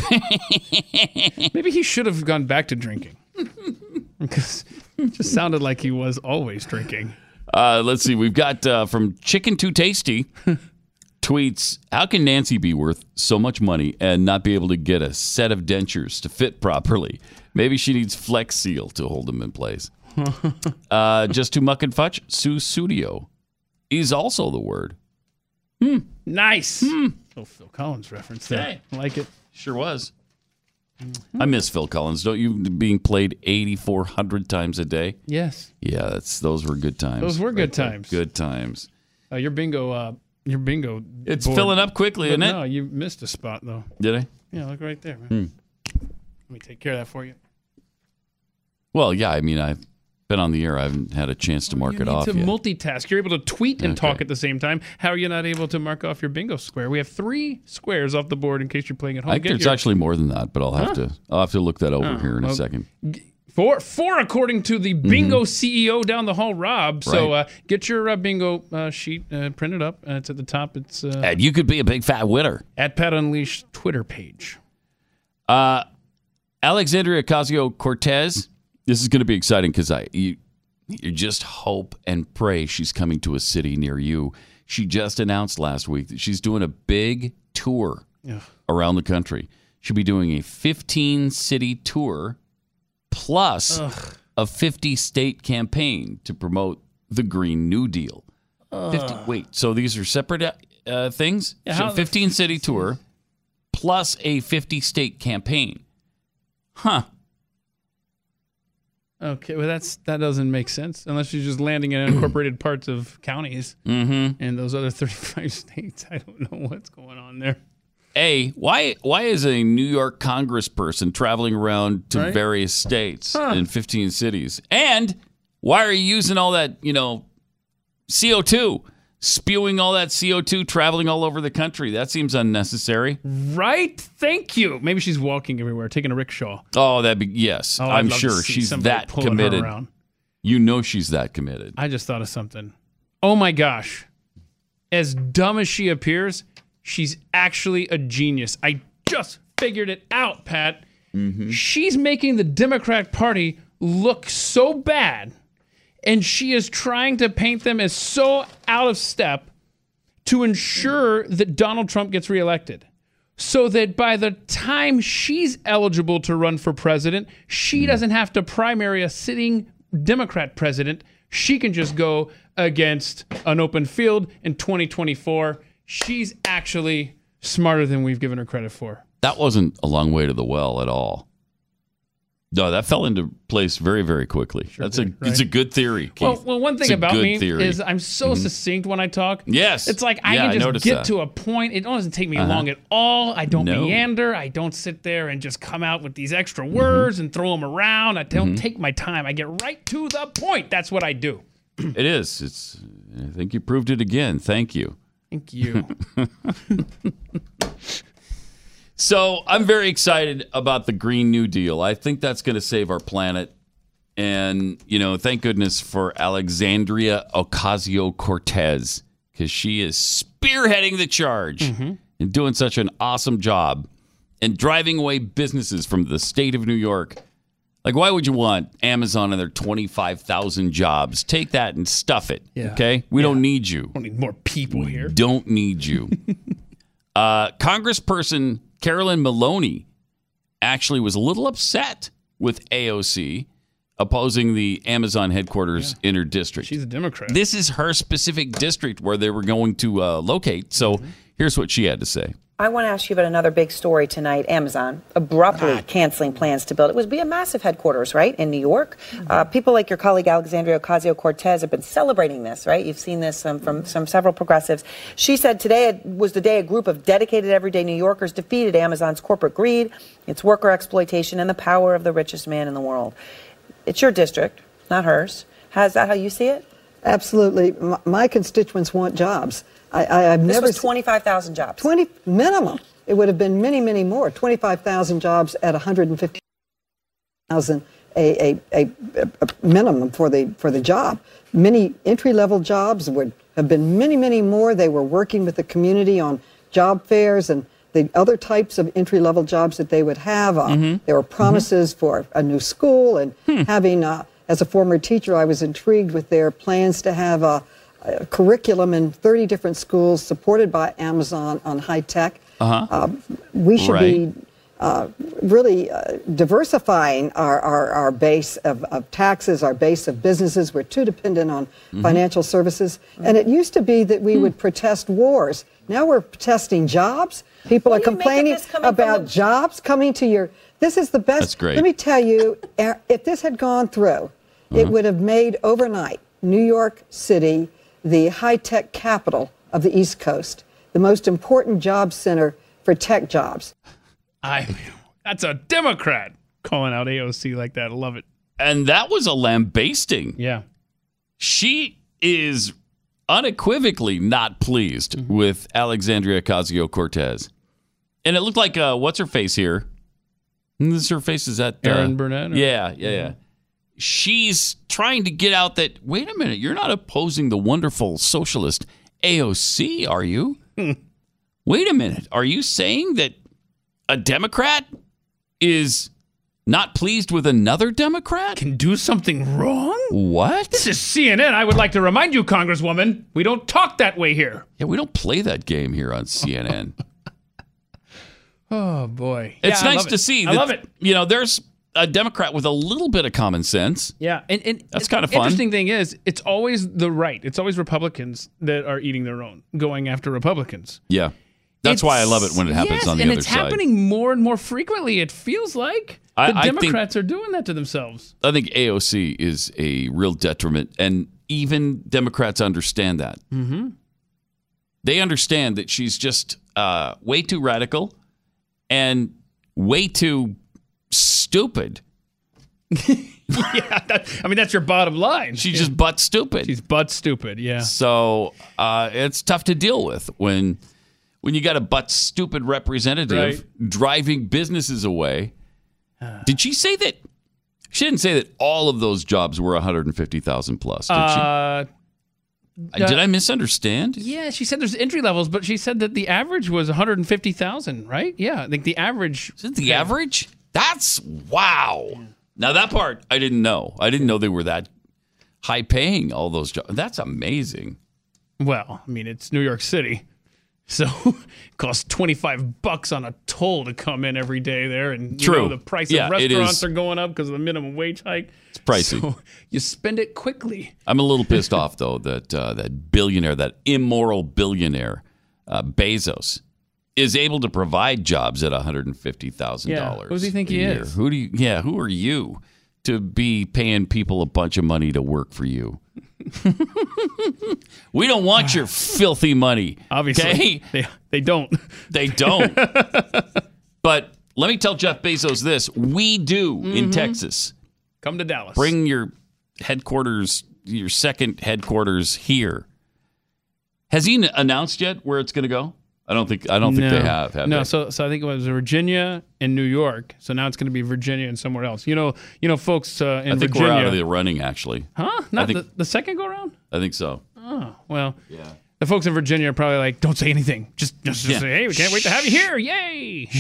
Maybe he should have gone back to drinking. Because it just sounded like he was always drinking. Uh, let's see. We've got uh, from Chicken Too Tasty tweets, how can Nancy be worth so much money and not be able to get a set of dentures to fit properly? Maybe she needs Flex Seal to hold them in place. uh, just to muck and fudge, Sue Studio is also the word. Hmm. Nice. Hmm. Oh, Phil Collins reference there. Hey. I like it. Sure was. I miss Phil Collins. Don't you? Being played eighty-four hundred times a day. Yes. Yeah, that's those were good times. Those were good there. times. Good times. Uh, your bingo, uh, your bingo. It's board- filling up quickly, but isn't it? No, you missed a spot though. Did I? Yeah, look right there, man. Hmm. Let me take care of that for you. Well, yeah. I mean, I've been on the air. I haven't had a chance to mark You it need off to yet. multitask. You're able to tweet and Okay. talk at the same time. How are you not able to mark off your bingo square? We have three squares off the board in case you're playing at home. I think Get there's your- actually more than that, but I'll have Huh? to. I'll have to look that over Oh, here in a well, second. Four, four, according to the bingo C E O down the hall, Rob. So Mm-hmm. Right. uh, get your uh, bingo uh, sheet uh, printed up. Uh, it's at the top. It's uh, And you could be a big fat winner. at Pat Unleashed Twitter page. Uh, Alexandria Ocasio-Cortez. This is going to be exciting because I you, you just hope and pray she's coming to a city near you. She just announced last week that she's doing a big tour Ugh. around the country. She'll be doing a fifteen city tour plus Ugh. a fifty state campaign to promote the Green New Deal. fifty, wait, so these are separate uh, things? Yeah, So how- fifteen city tour plus a fifty state campaign. Huh. Okay, well that's that doesn't make sense unless you're just landing in unincorporated parts of counties Mm-hmm. and those other thirty-five states. I don't know what's going on there. A, why why is a New York congressperson traveling around to Right. various states Huh. in fifteen cities? And why are you using all that, you know, C O two, spewing all that C O two, traveling all over the country? That seems unnecessary. Right? Thank you. Maybe she's walking everywhere, taking a rickshaw. Oh, that'd be, yes, Oh, I'd I'm love to sure see she's somebody that pulling her committed. around. You know she's that committed. I just thought of something. Oh my gosh. As dumb as she appears, she's actually a genius. I just figured it out, Pat. Mm-hmm. She's making the Democrat Party look so bad, and she is trying to paint them as so out of step to ensure that Donald Trump gets reelected. So that by the time she's eligible to run for president, she doesn't have to primary a sitting Democrat president. She can just go against an open field in twenty twenty-four. She's actually smarter than we've given her credit for. That wasn't a long way to the well at all. No, that fell into place very, very quickly. That's a did, it's right? a good theory, Keith. Well, well, one thing It's a about good me theory. is I'm so Mhm. succinct when I talk. Yes. It's like I Yeah, I can just noticed get that. to a point. It doesn't take me Uh-huh. long at all. I don't No. meander. I don't sit there and just come out with these extra words and throw them around. I don't Mhm. take my time. I get right to the point. That's what I do. It is. It's. I think you proved it again. Thank you. Thank you. So I'm very excited about the Green New Deal. I think that's going to save our planet. And, you know, thank goodness for Alexandria Ocasio-Cortez, because she is spearheading the charge Mm-hmm. and doing such an awesome job and driving away businesses from the state of New York. Like, why would you want Amazon and their twenty-five thousand jobs? Take that and stuff it, Yeah. okay? We don't need you. We need more people We here. don't need you. uh, Congressperson Carolyn Maloney actually was a little upset with A O C opposing the Amazon headquarters in her district. She's a Democrat. This is her specific district where they were going to uh, locate. So Mm-hmm. here's what she had to say. I want to ask you about another big story tonight. Amazon abruptly canceling plans to build. It would be a massive headquarters, right, in New York. Uh, people like your colleague Alexandria Ocasio-Cortez have been celebrating this, right? You've seen this um, from, from several progressives. She said today was the day a group of dedicated everyday New Yorkers defeated Amazon's corporate greed, its worker exploitation, and the power of the richest man in the world. It's your district, not hers. Is that how you see it? Absolutely. My, my constituents want jobs. I, I, I've This never was twenty-five thousand jobs. twenty minimum. It would have been many, many more. twenty-five thousand jobs at one hundred fifty thousand a, a, a, a minimum for the for the job. Many entry-level jobs would have been many, many more. They were working with the community on job fairs and the other types of entry-level jobs that they would have. Uh, Mhm. There were promises Mhm. for a new school and having, uh, as a former teacher, I was intrigued with their plans to have a, a curriculum in thirty different schools supported by Amazon on high tech. Uh-huh. Uh, we should Right. be uh, really uh, diversifying our, our, our base of, of taxes, our base of businesses. We're too dependent on Mhm. financial services. And it used to be that we would protest wars. Now we're protesting jobs. People are complaining about jobs coming to your... This is the best... That's great. Let me tell you, uh, if this had gone through, it Mhm. would have made overnight New York City the high-tech capital of the East Coast, the most important job center for tech jobs. I. That's a Democrat calling out A O C like that. I love it. And that was a lambasting. Yeah. She is unequivocally not pleased Mm-hmm. with Alexandria Ocasio-Cortez. And it looked like, uh, what's her face here? This is her face, is that... Uh, Erin Burnett, or- Yeah, yeah, yeah. She's trying to get out that, wait a minute, you're not opposing the wonderful socialist A O C, are you? Wait a minute, are you saying that a Democrat is not pleased with another Democrat? Can do something wrong? What? This is C N N. I would like to remind you, Congresswoman, we don't talk that way here. Yeah, we don't play that game here on C N N. Oh, boy. It's Yeah, I nice love to it. see I that, love it. you know, there's a Democrat with a little bit of common sense. Yeah, and, and That's the kind of fun. Interesting thing is, it's always the right. It's always Republicans that are eating their own, going after Republicans. Yeah. That's why I love it when it happens Yes, on the and other it's side. happening more and more frequently. It feels like I- the I think- Democrats are doing that to themselves. I think A O C is a real detriment, and even Democrats understand that. Mm-hmm. They understand that she's just uh, way too radical and way too stupid. yeah, that, I mean that's your bottom line. She's just butt stupid. She's butt stupid. Yeah. So uh, it's tough to deal with when when you got a butt stupid representative driving businesses away. Did she say that? She didn't say that all of those jobs were one hundred fifty thousand plus. Did Uh, she? Did I misunderstand? Yeah, she said there's entry levels, but she said that the average was one hundred fifty thousand, right? Yeah, I think the average. Is it the average? That's wow. Now that part I didn't know. I didn't know they were that high paying, all those jobs. That's amazing. Well, I mean, it's New York City. So it costs twenty-five bucks on a toll to come in every day there. And you True. know, the price Yeah, of it restaurants is. are going up because of the minimum wage hike. It's pricey. So you spend it quickly. I'm a little pissed off though that uh, that billionaire, that immoral billionaire, uh, Bezos, is able to provide jobs at one hundred fifty thousand Yeah. dollars. Who does he think a he year. is? Who do you? Yeah, who are you to be paying people a bunch of money to work for you? We don't want your filthy money. Obviously, okay? they, they don't. They don't. But let me tell Jeff Bezos this. We do in Mhm. Texas. Come to Dallas. Bring your headquarters, your second headquarters here. Has he n- announced yet where it's going to go? I don't think I don't think no. they have. have no, they? so so I think it was Virginia and New York. So now it's going to be Virginia and somewhere else. You know, you know, folks uh, in I think Virginia. we're out of the running, actually. Huh? Not I think, the, the second go around? I think so. Oh well. Yeah. The folks in Virginia are probably like, don't say anything. Just just, just Yeah. say, hey, we can't wait to have you here. Yay!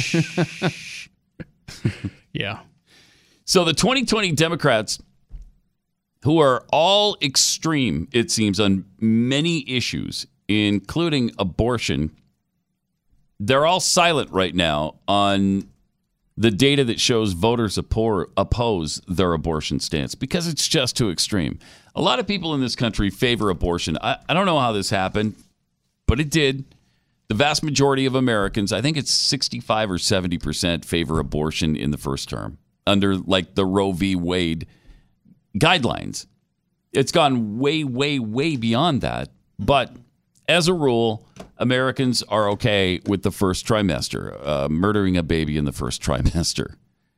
Yeah. So the twenty twenty Democrats, who are all extreme, it seems, on many issues, including abortion, they're all silent right now on the data that shows voters appor- oppose their abortion stance because it's just too extreme. A lot of people in this country favor abortion. I, I don't know how this happened, but it did. The vast majority of Americans, I think it's sixty-five or seventy percent, favor abortion in the first term under like the Roe v. Wade guidelines. It's gone way, way, way beyond that. But as a rule, Americans are okay with the first trimester, uh, murdering a baby in the first trimester.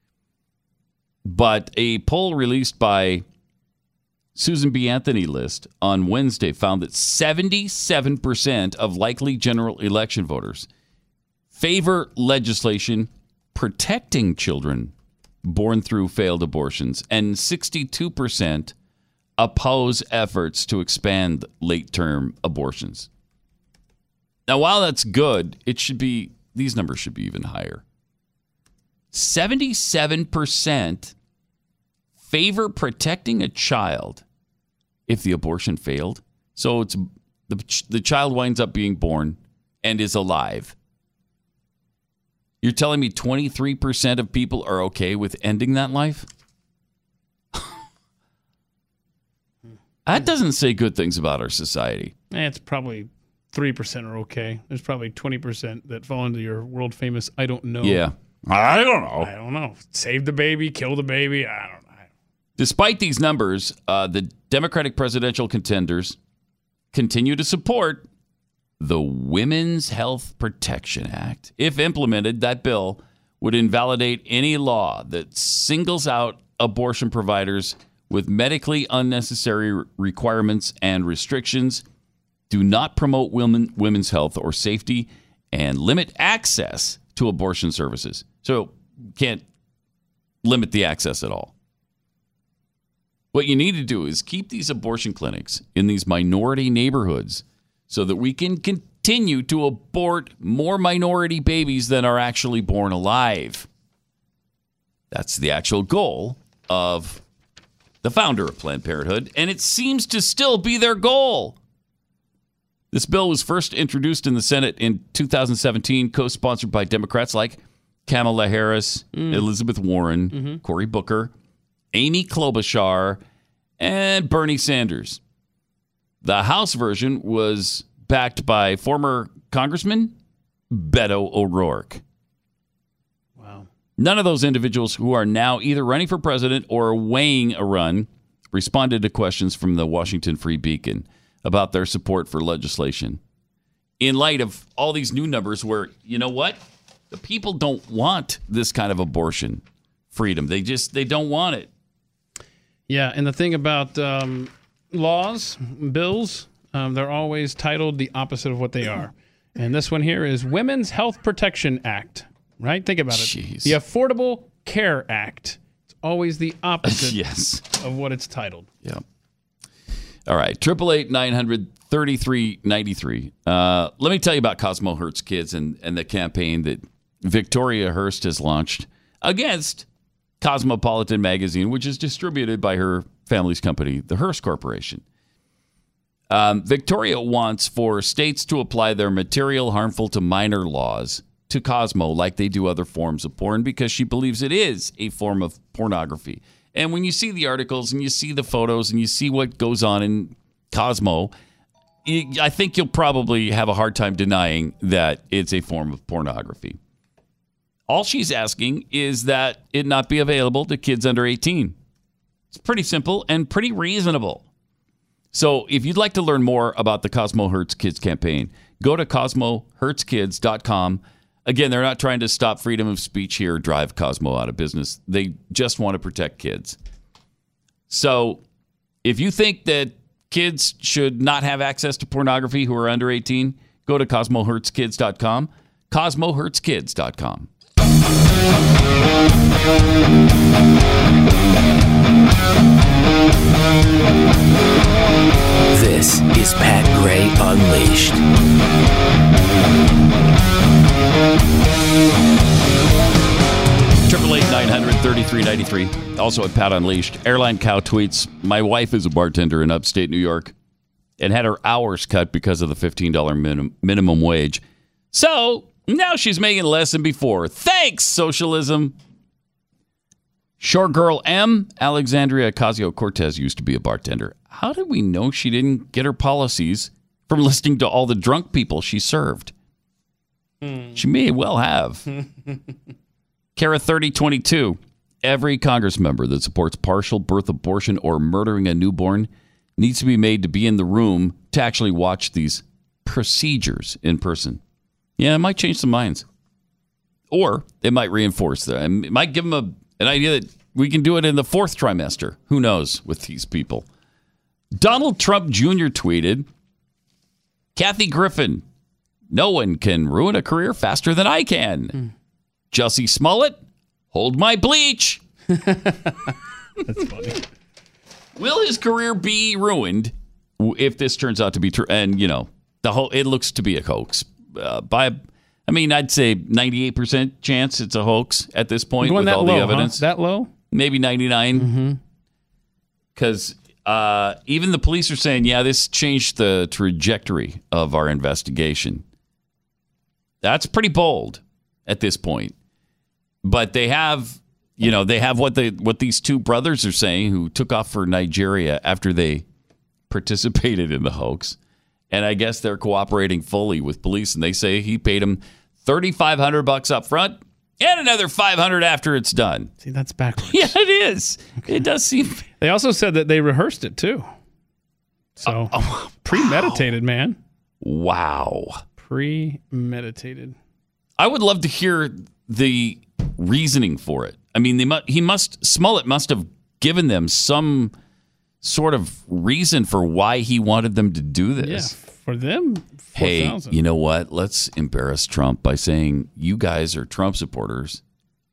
But a poll released by Susan B. Anthony List on Wednesday found that seventy-seven percent of likely general election voters favor legislation protecting children born through failed abortions, and sixty-two percent oppose efforts to expand late-term abortions. Now, while that's good, it should be, these numbers should be even higher. seventy-seven percent favor protecting a child if the abortion failed. So it's the, the child winds up being born and is alive. You're telling me twenty-three percent of people are okay with ending that life? That doesn't say good things about our society. Eh, it's probably three percent are okay. There's probably twenty percent that fall into your world famous I don't know. Yeah. I don't know. I don't know. Save the baby, kill the baby. I don't know. Despite these numbers, uh, the Democratic presidential contenders continue to support the Women's Health Protection Act. If implemented, that bill would invalidate any law that singles out abortion providers with medically unnecessary requirements and restrictions, do not promote women, women's health or safety, and limit access to abortion services. So can't limit the access at all. What you need to do is keep these abortion clinics in these minority neighborhoods so that we can continue to abort more minority babies than are actually born alive. That's the actual goal of the founder of Planned Parenthood, and it seems to still be their goal. This bill was first introduced in the Senate in two thousand seventeen, co-sponsored by Democrats like Kamala Harris, mm. Elizabeth Warren, mm-hmm. Cory Booker, Amy Klobuchar, and Bernie Sanders. The House version was backed by former Congressman Beto O'Rourke. Wow. None of those individuals who are now either running for president or weighing a run responded to questions from the Washington Free Beacon about their support for legislation. In light of all these new numbers where, you know what? The people don't want this kind of abortion freedom. They just, they don't want it. Yeah, and the thing about um, laws, bills, um, they're always titled the opposite of what they are. And this one here is Women's Health Protection Act, right? Think about it. Jeez. The Affordable Care Act. It's always the opposite yes. of what it's titled. Yeah. All right, eight eight eight, nine hundred, thirty-three ninety-three. Uh, let me tell you about Cosmo Hurts Kids and, and the campaign that Victoria Hearst has launched against Cosmopolitan Magazine, which is distributed by her family's company, the Hearst Corporation. Um, Victoria wants for states to apply their material harmful to minor laws to Cosmo like they do other forms of porn because she believes it is a form of pornography. And when you see the articles and you see the photos and you see what goes on in Cosmo, you, I think you'll probably have a hard time denying that it's a form of pornography. All she's asking is that it not be available to kids under eighteen. It's pretty simple and pretty reasonable. So if you'd like to learn more about the Cosmo Hurts Kids campaign, go to cosmo hurts kids dot com. Again, they're not trying to stop freedom of speech here or drive Cosmo out of business. They just want to protect kids. So if you think that kids should not have access to pornography who are under eighteen, Go to Cosmo Hertz Kids dot com. Cosmo Hertz Kids dot com. This is Pat Gray Unleashed. Triple eight nine hundred thirty three ninety three. Also at Pat Unleashed. Airline Cow tweets: my wife is a bartender in upstate New York and had her hours cut because of the fifteen dollars minim- minimum wage. So now she's making less than before. Thanks, socialism. Short Girl M. Alexandria Ocasio-Cortez used to be a bartender. How did we know she didn't get her policies from listening to all the drunk people she served? Hmm. She may well have. Kara thirty twenty-two. Every Congress member that supports partial birth abortion or murdering a newborn needs to be made to be in the room to actually watch these procedures in person. Yeah, it might change some minds. Or it might reinforce them. It might give them a, an idea that we can do it in the fourth trimester. Who knows with these people? Donald Trump Junior tweeted, Kathy Griffin, no one can ruin a career faster than I can. Mm. Jussie Smollett, hold my bleach. That's funny. Will his career be ruined if this turns out to be true? And, you know, the whole it looks to be a hoax. Uh, by, I mean, I'd say ninety-eight percent chance it's a hoax at this point with all low, the evidence. Huh? That low? Maybe ninety-nine. Because mm-hmm. uh, even the police are saying, yeah, this changed the trajectory of our investigation. That's pretty bold at this point. But they have, you know, they have what they what these two brothers are saying who took off for Nigeria after they participated in the hoax. And I guess they're cooperating fully with police. And they say he paid them thirty-five hundred bucks up front and another five hundred after it's done. See, that's backwards. Yeah, it is. Okay. It does seem. They also said that they rehearsed it too. So oh, oh, premeditated, wow. man. Wow. Premeditated. I would love to hear the reasoning for it. I mean, they mu- he must Smollett must have given them some sort of reason for why he wanted them to do this. Yeah, for them. four thousand. Hey, you know what? Let's embarrass Trump by saying you guys are Trump supporters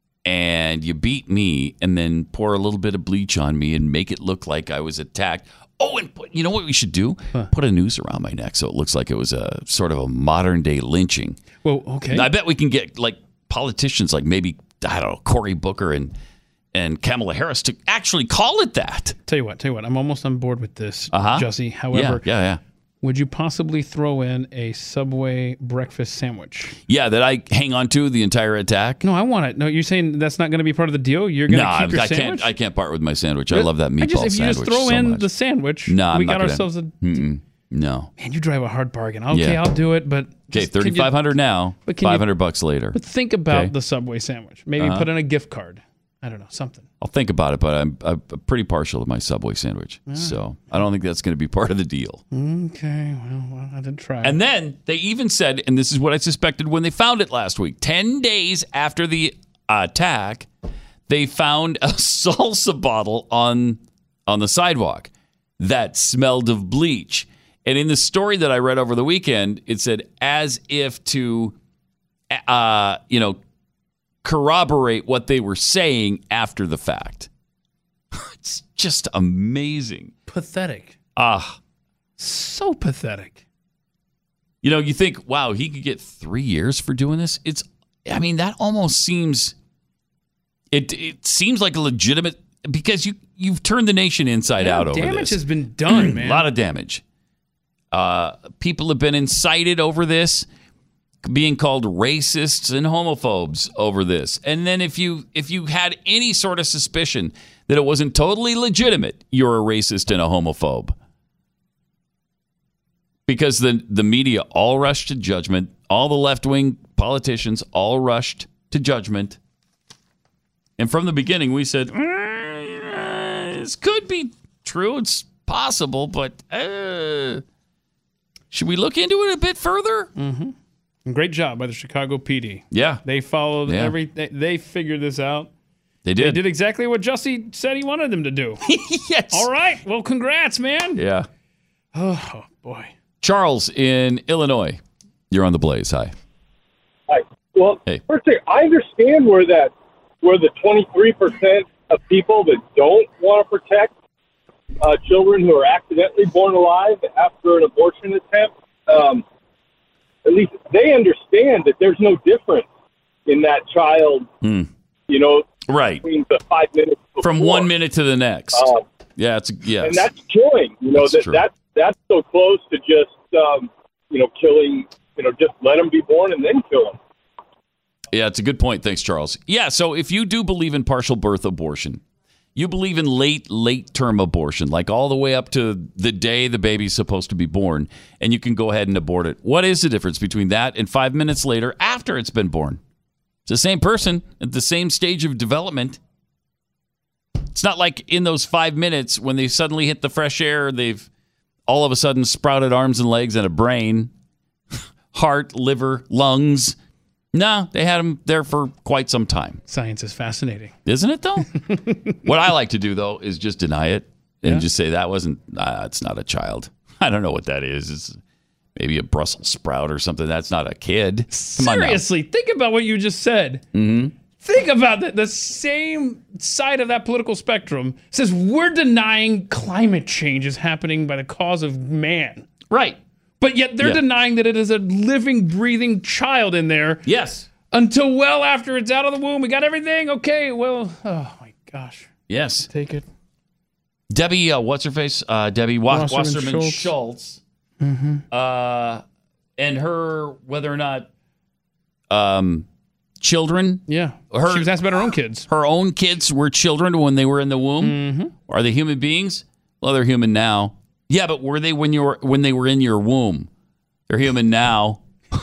and you beat me and then pour a little bit of bleach on me and make it look like I was attacked. Oh, and put, you know what we should do? Huh. Put a noose around my neck so it looks like it was a sort of a modern day lynching. Well, okay. I bet we can get like politicians like maybe, I don't know, Cory Booker and and Kamala Harris to actually call it that. Tell you what, tell you what, I'm almost on board with this, uh-huh. Jussie. However, yeah, yeah, yeah. would you possibly throw in a Subway breakfast sandwich? Yeah, that I hang on to the entire attack? No, I want it. No, you're saying that's not going to be part of the deal? You're going to no, keep your I sandwich? Can't, I can't part with my sandwich. I love that meatball I just, if sandwich you just throw so in much. the sandwich, no, I'm we not got gonna, ourselves a... Mm-mm, no. Man, you drive a hard bargain. Okay, yeah. I'll do it, but... Okay, thirty-five hundred now, five hundred bucks later. But think about okay. the Subway sandwich. Maybe uh-huh. put in a gift card. I don't know, something. I'll think about it, but I'm, I'm pretty partial to my Subway sandwich. Yeah. So I don't think that's going to be part of the deal. Okay, well, well I did try. And then they even said, and this is what I suspected when they found it last week, ten days after the attack, they found a salsa bottle on on the sidewalk that smelled of bleach. And in the story that I read over the weekend, it said as if to, uh, you know, corroborate what they were saying after the fact. It's just amazing. Pathetic. Ah. So pathetic. You know, you think, wow, he could get three years for doing this? It's, I mean, that almost seems, it it seems like a legitimate, because you, you've turned the nation inside yeah, out over this. Damage has been done, man. A lot of damage. Uh, people have been incited over this, being called racists and homophobes over this. And then if you if you had any sort of suspicion that it wasn't totally legitimate, you're a racist and a homophobe. Because the, the media all rushed to judgment. All the left-wing politicians all rushed to judgment. And from the beginning, we said, mm, this could be true. It's possible, but uh, should we look into it a bit further? Mm-hmm. Great job by the Chicago P D. Yeah. They followed yeah. every, they, they figured this out. They did. They did exactly what Jussie said he wanted them to do. Yes. All right. Well, congrats, man. Yeah. Oh, boy. Charles in Illinois. You're on the Blaze. Hi. Hi. Well, hey. first thing, I understand where that, where the twenty-three percent of people that don't want to protect uh, children who are accidentally born alive after an abortion attempt, um, at least they understand that there's no difference in that child, Hmm. you know, right. between the five minutes before. From one minute to the next. Um, yeah, it's yes. And that's killing. You know, That's that true. that's that's so close to just um, you know killing. You know, just let them be born and then kill them. Yeah, it's a good point. Thanks, Charles. Yeah, so if you do believe in partial birth abortion, you believe in late, late term abortion, like all the way up to the day the baby's supposed to be born, and you can go ahead and abort it. What is the difference between that and five minutes later after it's been born? It's the same person at the same stage of development. It's not like in those five minutes when they suddenly hit the fresh air, they've all of a sudden sprouted arms and legs and a brain, heart, liver, lungs. No, they had them there for quite some time. Science is fascinating. Isn't it, though? What I like to do, though, is just deny it and Yeah. just say that wasn't, uh, it's not a child. I don't know what that is. It's maybe a Brussels sprout or something. That's not a kid. Come on now. Seriously, think about what you just said. Mm-hmm. Think about that. The same side of that political spectrum says we're denying climate change is happening by the cause of man. Right. But yet they're Yeah. denying that it is a living, breathing child in there. Yes. Until well after it's out of the womb. We got everything. Okay, well, oh my gosh. Yes. Take it. Debbie, uh, what's her face? Uh, Debbie Wa- Wasserman Wasserman Schultz. Schultz. Mm-hmm. Uh, and her, whether or not um, children. Yeah. Her, she was asked about her own kids. Her own kids were children when they were in the womb. Mm-hmm. Are they human beings? Well, they're human now. Yeah, but were they when you were when they were in your womb? They're human now.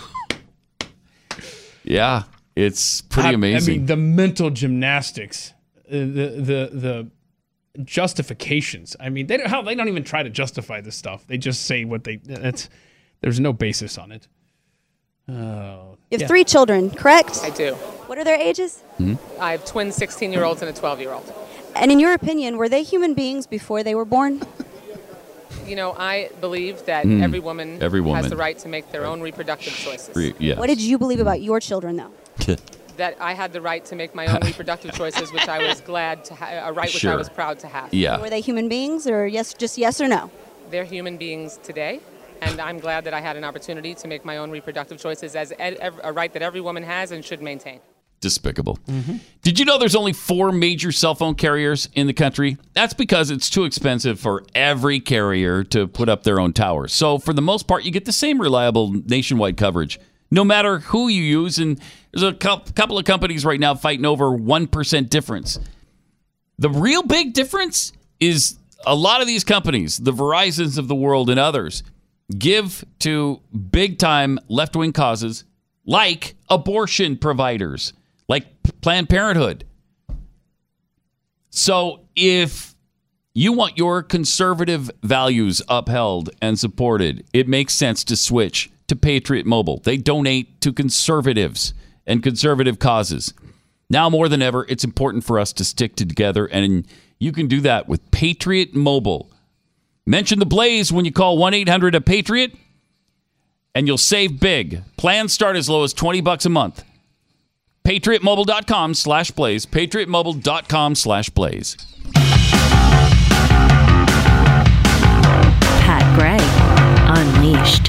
Yeah, it's pretty I- amazing. I mean, the mental gymnastics, uh, the the the justifications. I mean, they don't how they don't even try to justify this stuff. They just say what they. It's there's no basis on it. Oh, You have yeah. three children, correct? I do. What are their ages? I have twin sixteen-year-olds and a twelve-year-old. And in your opinion, were they human beings before they were born? You know, I believe that Mm. every woman Every woman. has the right to make their own reproductive choices. Re- yes. What did you believe about your children, though? That I had the right to make my own reproductive choices, which I was glad to have, a right which I Sure. was proud to have. Yeah. Were they human beings, or yes, just yes or no? They're human beings today, and I'm glad that I had an opportunity to make my own reproductive choices as ed- ev- a right that every woman has and should maintain. Despicable. Did you know there's only four major cell phone carriers in the country? That's because it's too expensive for every carrier to put up their own towers. So for the most part, you get the same reliable nationwide coverage, no matter who you use. And there's a cou- couple of companies right now fighting over one percent difference. The real big difference is a lot of these companies, the Verizons of the world and others, give to big-time left-wing causes like abortion providers, like Planned Parenthood. So if you want your conservative values upheld and supported, it makes sense to switch to Patriot Mobile. They donate to conservatives and conservative causes. Now more than ever, it's important for us to stick together, and you can do that with Patriot Mobile. Mention the Blaze when you call one eight hundred A Patriot, and you'll save big. Plans start as low as twenty bucks a month. PatriotMobile.com slash Blaze. PatriotMobile.com slash Blaze. Pat Gray Unleashed.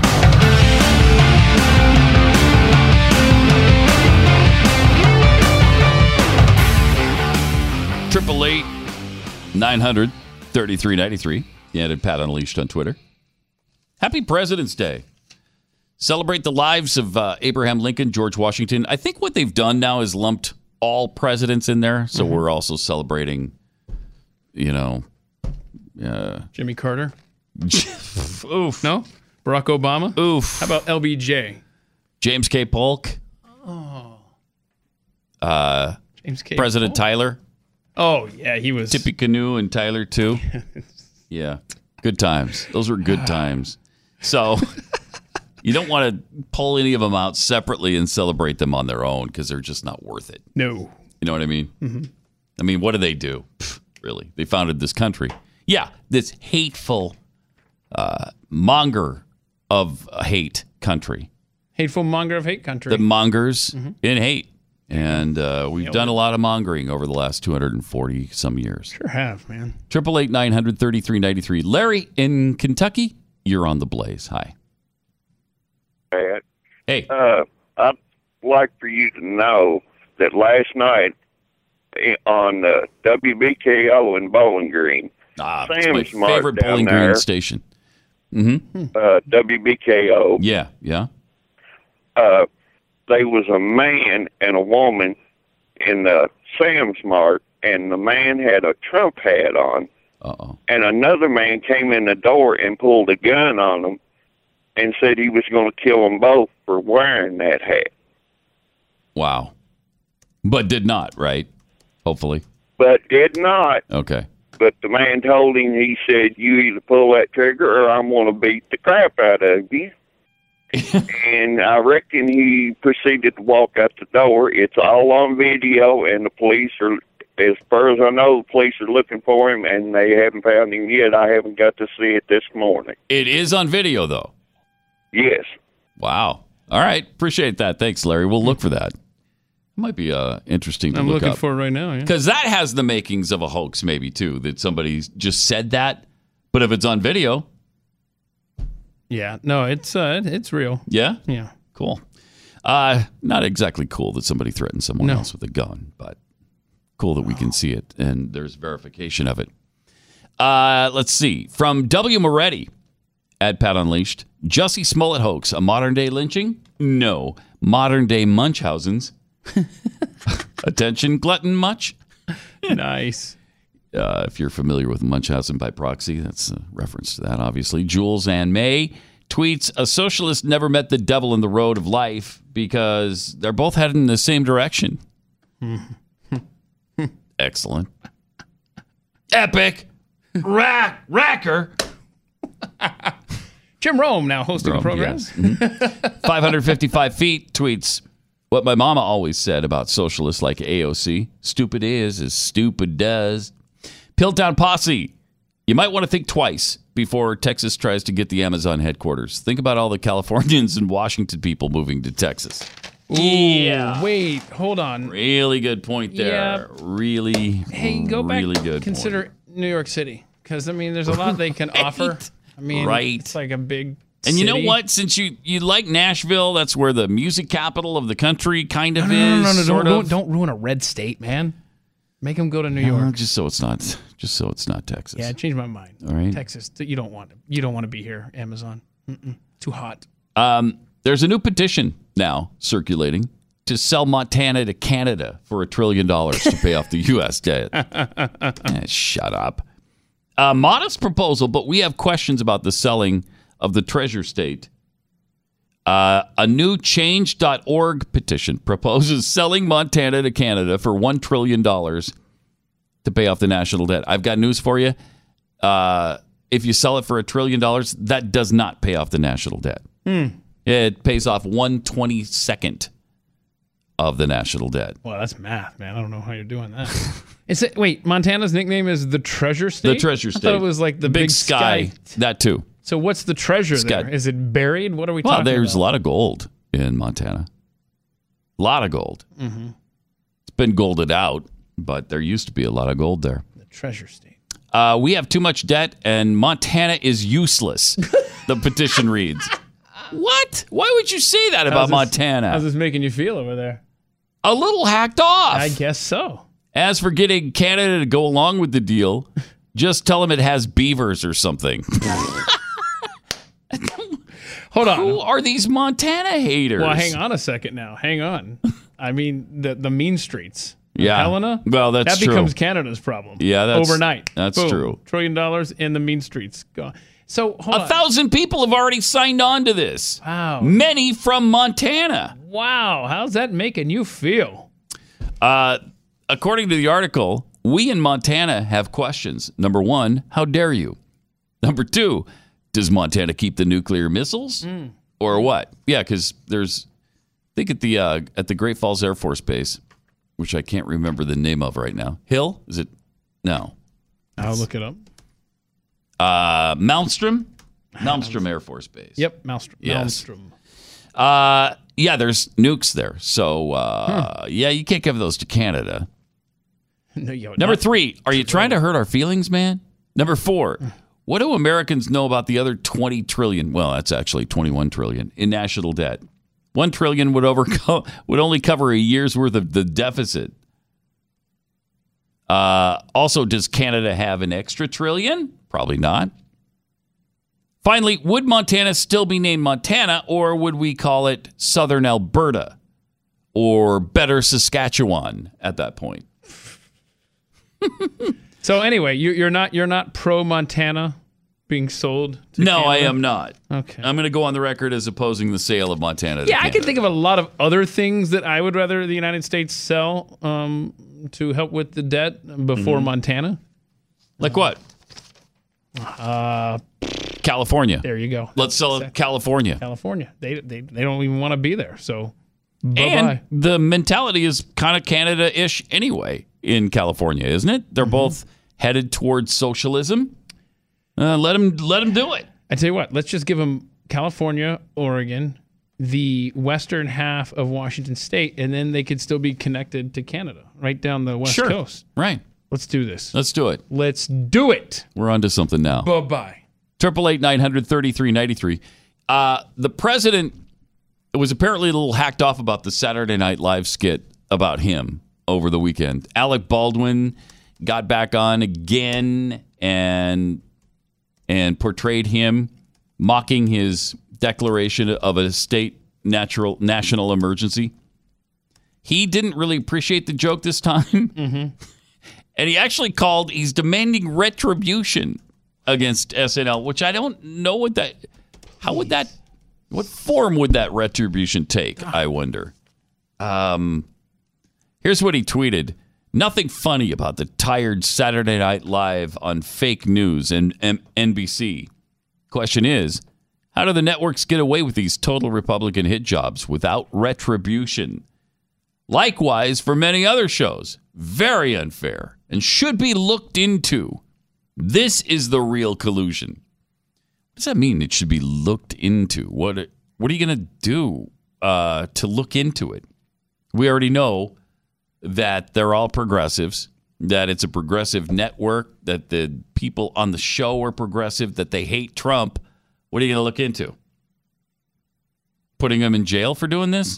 Triple eight nine hundred thirty three ninety three. Yeah, at Pat Unleashed on Twitter. Happy President's Day. Celebrate the lives of uh, Abraham Lincoln, George Washington. I think what they've done now is lumped all presidents in there. So Mhm. we're also celebrating, you know, uh, Jimmy Carter. Oof. No? Barack Obama? Oof. How about L B J? James K. Polk. Oh. Uh, James K. President Polk? Tyler. Oh, yeah, he was. Tippy Canoe and Tyler, too. Yeah. Good times. Those were good times. So you don't want to pull any of them out separately and celebrate them on their own because they're just not worth it. No. You know what I mean? Mhm. I mean, what do they do? Pfft, really? They founded this country. Yeah, this hateful uh, monger of a hate country. Hateful monger of hate country. that mongers Mm-hmm. in hate. And uh, we've Yeah, done we- a lot of mongering over the last two hundred forty some years. Sure have, man. Triple eight nine hundred thirty three ninety three. Larry in Kentucky, you're on the Blaze. Hi. Pat. Hey. Uh, I'd like for you to know that last night eh, on uh, W B K O in Bowling Green, ah, it's Sam's my Mart favorite down Bowling there, Green station. Mm-hmm. uh, W B K O. Yeah, yeah. Uh, there was a man and a woman in the Sam's Mart, and the man had a Trump hat on. Uh-oh. And another man came in the door and pulled a gun on them and said he was going to kill them both for wearing that hat. Wow. But did not, right? Hopefully. But did not. Okay. But the man told him, he said, you either pull that trigger or I'm going to beat the crap out of you. And I reckon he proceeded to walk out the door. It's all on video, and the police are, as far as I know, the police are looking for him, and they haven't found him yet. I haven't got to see it this morning. It is on video, though. Yes. Wow. All right. Appreciate that. Thanks, Larry. We'll look for that. Might be uh, interesting to I'm look looking up. for it right now. Yeah. Because that has the makings of a hoax, maybe, too, that somebody just said that. But if it's on video, Yeah. No, it's uh, it's real. yeah? Yeah. Cool. Uh, not exactly cool that somebody threatened someone No. else with a gun, but cool that we can see it and there's verification of it. Uh, let's see. From W. Moretti at Pat Unleashed, Jussie Smollett hoax, a modern-day lynching? No. Modern-day Munchausen's. Attention, glutton much? Nice. Uh, if you're familiar with Munchausen by proxy, that's a reference to that, obviously. Jules Ann May tweets, a socialist never met the devil in the road of life because they're both heading in the same direction. Excellent. Epic. Rack, racker. Jim Rome now hosting Rome, the program. yes. Mhm. five hundred fifty-five feet tweets, what my mama always said about socialists like A O C, stupid is as stupid does. Piltdown Posse, you might want to think twice before Texas tries to get the Amazon headquarters. Think about all the Californians and Washington people moving to Texas. Ooh, Yeah. Wait, hold on. Really good point there. Yeah. Really, Hey, go back. really good Consider point. New York City, because I mean, there's a lot they can offer. I mean, Right. it's like a big. And you know city. what? Since you, you like Nashville, that's where the music capital of the country kind of No, no, is. no, no, no, sort don't, of. don't ruin a red state, man. Make them go to New No, York. just so it's not, just so it's not Texas. Yeah, change my mind. All right. Texas, you don't want you don't want to be here. Amazon, Mm-mm. Too hot. Um, there's a new petition now circulating to sell Montana to Canada for a trillion dollars to pay off the U S debt. Eh, shut up. A modest proposal, but we have questions about the selling of the treasure state. Uh, a new change dot org petition proposes selling Montana to Canada for one trillion dollars to pay off the national debt. I've got news for you. Uh, if you sell it for a trillion dollars, that does not pay off the national debt. Hmm. It pays off one twenty-second of the national debt. Well, that's math, man. I don't know how you're doing that. Is it? Wait, Montana's nickname is the Treasure State. The treasure I state. thought it was like the big, big sky. That too. So what's the treasure Sky. there? Is it buried? What are we Well, talking there's about? a lot of gold in Montana. A lot of gold. Mhm. It's been golded out, but there used to be a lot of gold there. The Treasure State. Uh, we have too much debt, and Montana is useless. The petition reads. What? Why would you say that about How's this- Montana? How's this making you feel over there? A little hacked off. I guess so. As for getting Canada to go along with the deal, just tell them it has beavers or something. Hold on. Who are these Montana haters? Well, hang on a second now. Hang on. I mean, the the mean streets. Yeah. Helena. Well, that's that true. becomes Canada's problem. Yeah, that's- overnight. that's Boom. true. Trillion dollars in the mean streets. Gone. So hold A on. thousand people have already signed on to this. Wow. Many from Montana. Wow. How's that making you feel? Uh, according to the article, we in Montana have questions. Number one, how dare you? Number two, does Montana keep the nuclear missiles Mm. or what? Yeah, because there's, I think at the uh, at the Great Falls Air Force Base, which I can't remember the name of right now. Hill? Is it? No. I'll look it up. Uh, Malmstrom? Malmstrom Air Force Base. Yep, Malmstrom. Yes. Malmstrom. Uh, yeah, there's nukes there. So, uh, hmm. yeah, you can't give those to Canada. No, yo, Number three, are you trying to hurt our feelings, man? Number four, what do Americans know about the other twenty trillion? Well, that's actually twenty-one trillion in national debt. One trillion would overcome would only cover a year's worth of the deficit. Uh, also, does Canada have an extra trillion? Probably not. Finally, would Montana still be named Montana, or would we call it Southern Alberta or better Saskatchewan at that point? So anyway, you, you're not you're not pro Montana being sold to No, Canada? I am not. Okay. I'm going to go on the record as opposing the sale of Montana to Yeah, I Canada. can think of a lot of other things that I would rather the United States sell um, to help with the debt before Mhm. Montana. Like what? Uh, California. There you go. Let's sell it California. California. They they they don't even want to be there. So bye-bye. And the mentality is kind of Canada-ish anyway in California, isn't it? They're Mm-hmm. both headed towards socialism. Uh, let them let them do it. I tell you what, let's just give them California, Oregon, the western half of Washington State, and then they could still be connected to Canada, right down the west Sure. coast. Right. Let's do this. Let's do it. Let's do it. We're on to something now. Bye-bye. Triple eight nine hundred thirty three ninety three. Uh, the president was apparently a little hacked off about the Saturday Night Live skit about him over the weekend. Alec Baldwin got back on again and and portrayed him mocking his declaration of a state natural national emergency. He didn't really appreciate the joke this time, Mm-hmm. and he actually called. He's demanding retribution against S N L, which I don't know what that. How would that? What form would that retribution take? I wonder. Um, here's what he tweeted. Nothing funny about the tired Saturday Night Live on fake news and N B C. Question is, how do the networks get away with these total Republican hit jobs without retribution? Likewise, for many other shows, very unfair and should be looked into. This is the real collusion. What does that mean? It should be looked into. What What are you going to do uh, to look into it? We already know that they're all progressives, that it's a progressive network, that the people on the show are progressive, that they hate Trump. What are you going to look into? Putting them in jail for doing this?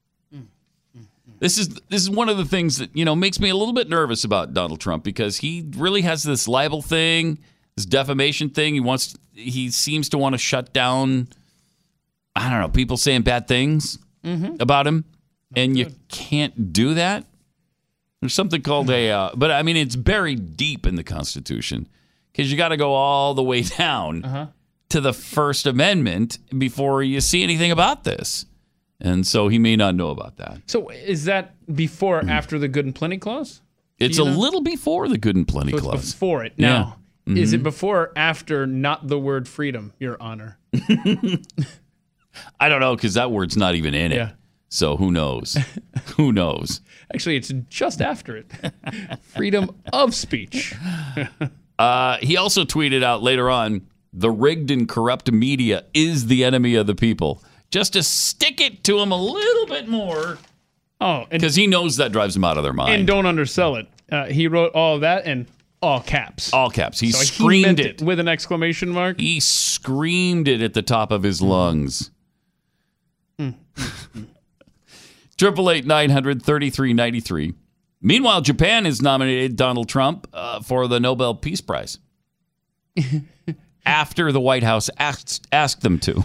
This is this is one of the things that, you know, makes me a little bit nervous about Donald Trump, because he really has this libel thing, this defamation thing. He wants he seems to want to shut down, I don't know, people saying bad things Mhm. about him, and you can't do that. There's something called a, uh, but I mean, it's buried deep in the Constitution, because you got to go all the way down Uh-huh. to the First Amendment before you see anything about this. And so he may not know about that. So is that before or after the good and plenty clause? Do It's you a know? little before the good and plenty So it's clause. before it. Now, Yeah. is Mhm. it before or after not the word freedom, Your Honor? I don't know, because that word's not even in it. Yeah. So who knows? Who knows? Actually, it's just after it. Freedom of speech. Uh, he also tweeted out later on, the rigged and corrupt media is the enemy of the people. Just to stick it to him a little bit more. Oh, because he knows that drives him out of their mind. And don't undersell it. Uh, he wrote all of that in all caps. All caps. He So screamed meant it. with an exclamation mark. He screamed it at the top of his lungs. Triple eight nine hundred thirty three ninety three. Meanwhile, Japan has nominated Donald Trump uh, for the Nobel Peace Prize after the White House asked asked them to.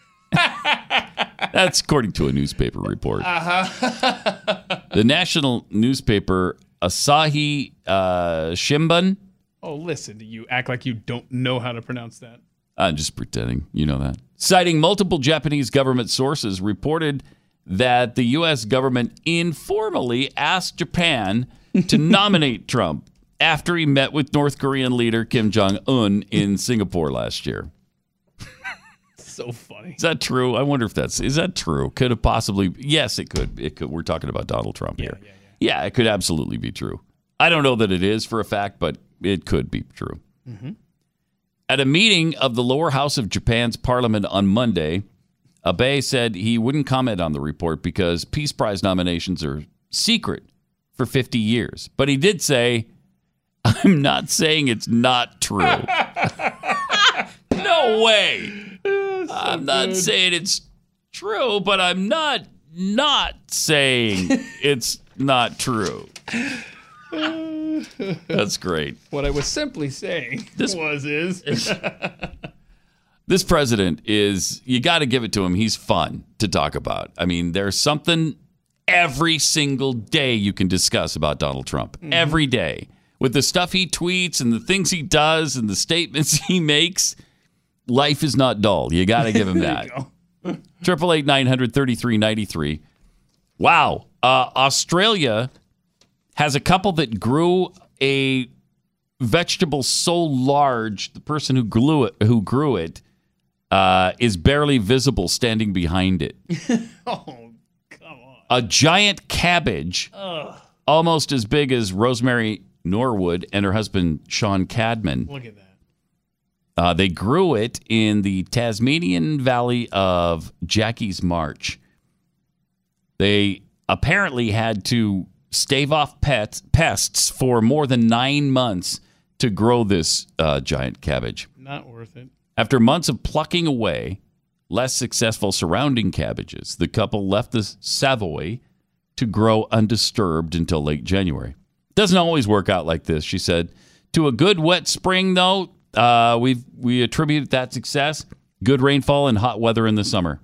That's according to a newspaper report. Uh-huh. The national newspaper Asahi uh, Shimbun. Oh, listen, you act like you don't know how to pronounce that. I'm just pretending. You know that. Citing multiple Japanese government sources, reported that the U S government informally asked Japan to nominate Trump after he met with North Korean leader Kim Jong-un in Singapore last year. So funny. Is that true? I wonder if that's, is that true? Could it possibly, yes, it could. It could. We're talking about Donald Trump here. Yeah, yeah, yeah. It could absolutely be true. I don't know that it is for a fact, but it could be true. Mm-hmm. At a meeting of the lower house of Japan's parliament on Monday, Abe said he wouldn't comment on the report because Peace Prize nominations are secret for fifty years. But he did say, I'm not saying it's not true. No way. So I'm not good. saying it's true, but I'm not not saying it's not true. That's great. What I was simply saying This- was is This president is, you got to give it to him. He's fun to talk about. I mean, there's something every single day you can discuss about Donald Trump. Mhm. Every day. With the stuff he tweets and the things he does and the statements he makes, life is not dull. You got to give him that. Triple eight nine hundred thirty-three ninety-three. Wow. Uh, Australia has a couple that grew a vegetable so large, the person who grew it, who grew it uh, is barely visible standing behind it. oh, come on. A giant cabbage, Ugh. almost as big as Rosemary Norwood and her husband, Sean Cadman. Look at that. Uh, they grew it in the Tasmanian Valley of Jackie's March. They apparently had to stave off pets, pests for more than nine months to grow this uh, giant cabbage. Not worth it. After months of plucking away less successful surrounding cabbages, the couple left the Savoy to grow undisturbed until late January. Doesn't always work out like this, she said. To a good wet spring, though, uh, we we attribute that success. Good rainfall and hot weather in the summer.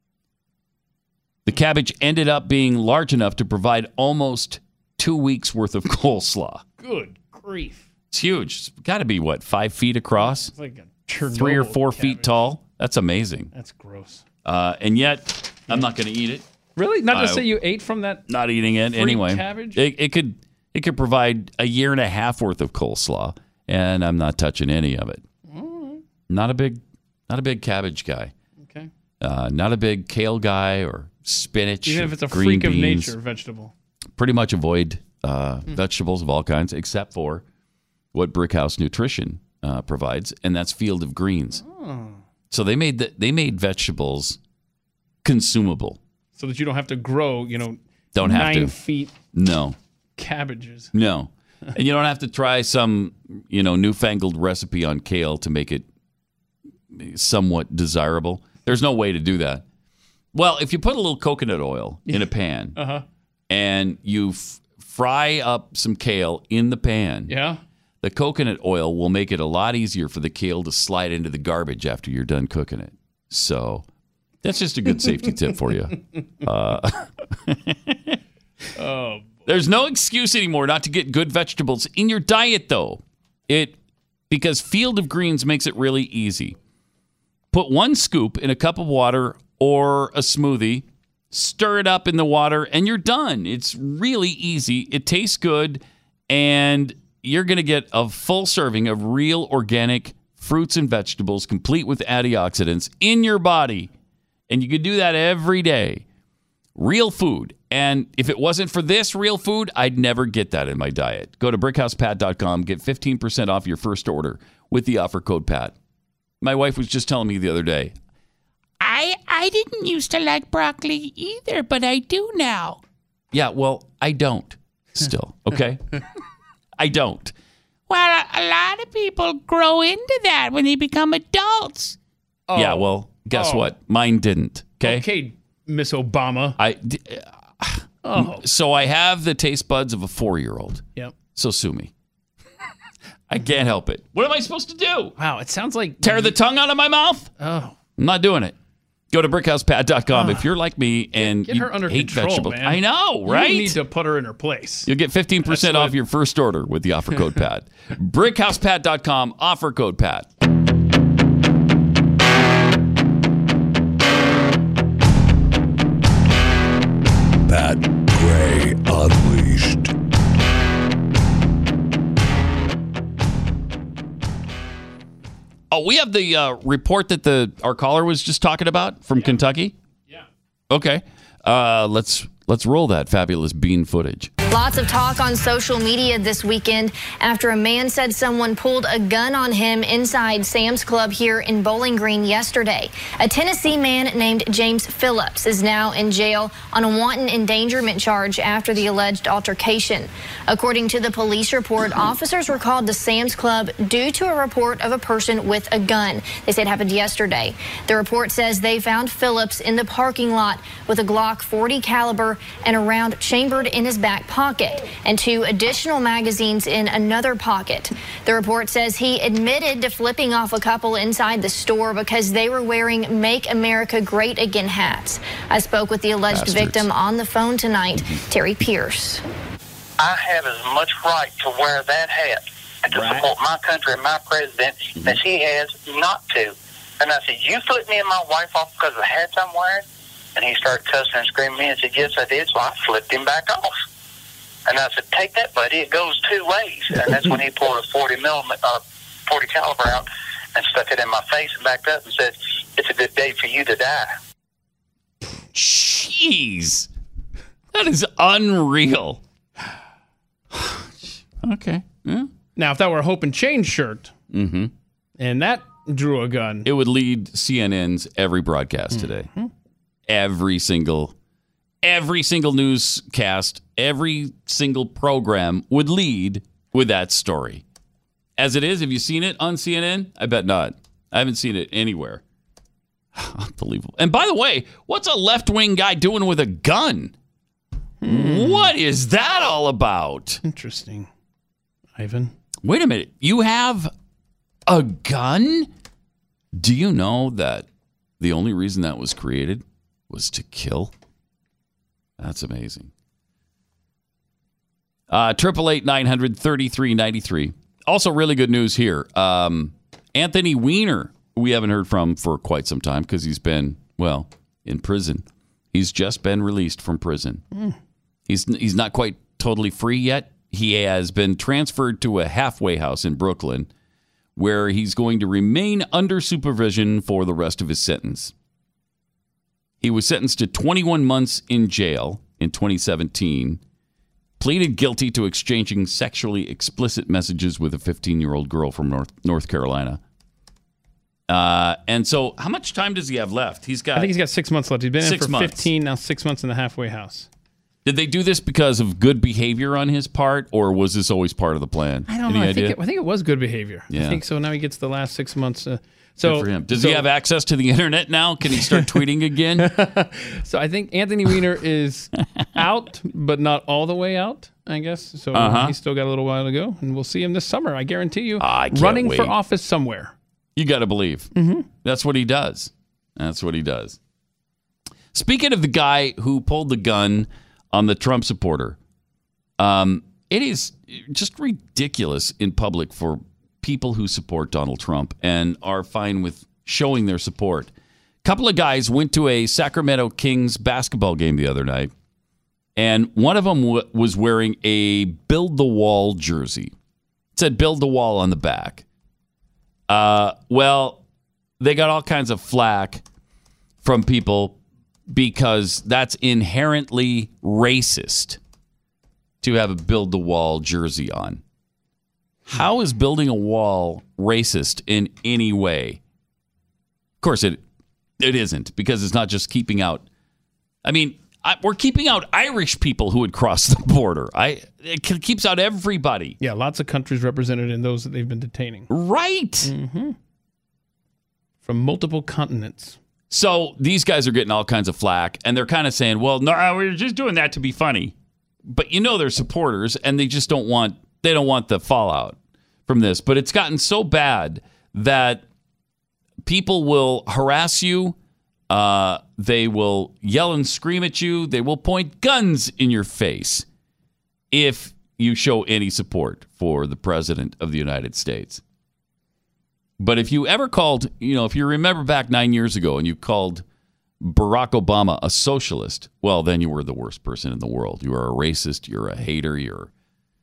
The cabbage ended up being large enough to provide almost two weeks worth of coleslaw. Good grief. It's huge. It's got to be, what, five feet across? It's like a Chernobyl Three or four cabbage. feet tall? That's amazing. That's gross. Uh, and yet, I'm not going to eat it. Really? Not to I- say you ate from that? Not eating it Free anyway. cabbage? It, it could it could provide a year and a half worth of coleslaw, and I'm not touching any of it. Not a big not a big cabbage guy. Okay. Uh, not a big kale guy or spinach. Even or if it's a green freak of beans. nature vegetable. Pretty much avoid uh, vegetables of all kinds, except for what Brickhouse Nutrition uh, provides, and that's Field of Greens. Oh. So they made the, they made vegetables consumable. So that you don't have to grow, you know, Don't have nine to. feet No. cabbages. No. And you don't have to try some, you know, newfangled recipe on kale to make it somewhat desirable. There's no way to do that. Well, if you put a little coconut oil in a pan Uh-huh. and you f- fry up some kale in the pan, Yeah. the coconut oil will make it a lot easier for the kale to slide into the garbage after you're done cooking it. So that's just a good safety tip for you. Uh, Oh, There's no excuse anymore not to get good vegetables in your diet, though. It because Field of Greens makes it really easy. Put one scoop in a cup of water or a smoothie, stir it up in the water, and you're done. It's really easy. It tastes good, and you're going to get a full serving of real organic fruits and vegetables, complete with antioxidants in your body. And you can do that every day. Real food. And if it wasn't for this real food, I'd never get that in my diet. Go to brickhouse pat dot com, get fifteen percent off your first order with the offer code PAT. My wife was just telling me the other day, I I didn't used to like broccoli either, but I do now. Yeah, well, I don't still, okay? I don't. Well, a, a lot of people grow into that when they become adults. Oh. Yeah, well, guess Oh. what? Mine didn't, okay? Okay, Miss Obama. I, d- Oh. So I have the taste buds of a four-year-old. Yep. So sue me. I can't help it. What am I supposed to do? Wow, it sounds like Tear the tongue out of my mouth? Oh. I'm not doing it. Go to brickhouse pat dot com if you're like me and Get you her under hate control, vegetables. man. I know, right? You need to put her in her place. You'll get fifteen percent That's off what- your first order with the offer code PAT. brickhouse pat dot com, offer code PAT. Pat Gray Unleashed. Oh, we have the uh, report that the our caller was just talking about from Kentucky. Yeah. Okay. Uh, let's let's roll that fabulous bean footage. Lots of talk on social media this weekend after a man said someone pulled a gun on him inside Sam's Club here in Bowling Green yesterday. A Tennessee man named James Phillips is now in jail on a wanton endangerment charge after the alleged altercation. According to the police report, officers were called to Sam's Club due to a report of a person with a gun. They say it happened yesterday. The report says they found Phillips in the parking lot with a Glock forty caliber and a round chambered in his back pocket. pocket and two additional magazines in another pocket. The report says he admitted to flipping off a couple inside the store because they were wearing Make America Great Again hats. I spoke with the alleged Bastards. victim on the phone tonight, Terry Pierce. I have as much right to wear that hat and to Right. support my country and my president as he has not to. And I said, you flip me and my wife off because of the hats I'm wearing? And he started cussing and screaming at me and said, yes, I did. So I flipped him back off. And I said, take that, buddy. It goes two ways. And that's when he pulled a forty millimeter, uh, forty caliber out and stuck it in my face and backed up and said, it's a good day for you to die. Jeez. That is unreal. Okay. Yeah. Now, if that were a Hope and Change shirt, Mm-hmm. and that drew a gun, it would lead C N N's every broadcast today. Mm-hmm. Every single, every single newscast, every single program would lead with that story. As it is, have you seen it on C N N? I bet not. I haven't seen it anywhere. Unbelievable. And by the way, what's a left-wing guy doing with a gun? What is that all about? Interesting. Ivan. Wait a minute. You have a gun? Do you know that the only reason that was created was to kill? That's amazing. Uh, triple eight nine hundred thirty-three ninety-three. Also, really good news here. Um, Anthony Weiner, we haven't heard from for quite some time because he's been, well, in prison. He's just been released from prison. Mm. He's he's not quite totally free yet. He has been transferred to a halfway house in Brooklyn where he's going to remain under supervision for the rest of his sentence. He was sentenced to twenty-one months in jail in twenty seventeen, pleaded guilty to exchanging sexually explicit messages with a fifteen-year-old girl from North, North Carolina. Uh, and so how much time does he have left? He's got I think he's got six months left. He's been in Six for months. fifteen, now six months in the halfway house. Did they do this because of good behavior on his part, or was this always part of the plan? I don't Any know. I idea? think, it, I think it was good behavior. Yeah. I think so. Now he gets the last six months. Uh, so Good for him. Does so, he have access to the internet now? Can he start tweeting again? So I think Anthony Weiner is out, but not all the way out, I guess. So Uh-huh. he's still got a little while to go, and we'll see him this summer. I guarantee you. I can't running for wait. office somewhere. You got to believe. Mm-hmm. That's what he does. That's what he does. Speaking of the guy who pulled the gun on the Trump supporter, um, it is just ridiculous in public for people who support Donald Trump and are fine with showing their support. A couple of guys went to a Sacramento Kings basketball game the other night, and one of them w- was wearing a Build the Wall jersey. It said Build the Wall on the back. Uh, well, they got all kinds of flack from people because that's inherently racist to have a Build the Wall jersey on. How is building a wall racist in any way? Of course, it it isn't, because it's not just keeping out. I mean, I, we're keeping out Irish people who would cross the border. I it keeps out everybody. Yeah, lots of countries represented in those that they've been detaining. Right. Mm-hmm. From multiple continents. So these guys are getting all kinds of flack, and they're kind of saying, well, no, we're just doing that to be funny. But you know they're supporters, and they just don't want they don't want the fallout from this. But it's gotten so bad that people will harass you. Uh, they will yell and scream at you. They will point guns in your face if you show any support for the president of the United States. But if you ever called, you know, if you remember back nine years ago and you called Barack Obama a socialist, well, then you were the worst person in the world. You are a racist. You're a hater. You're.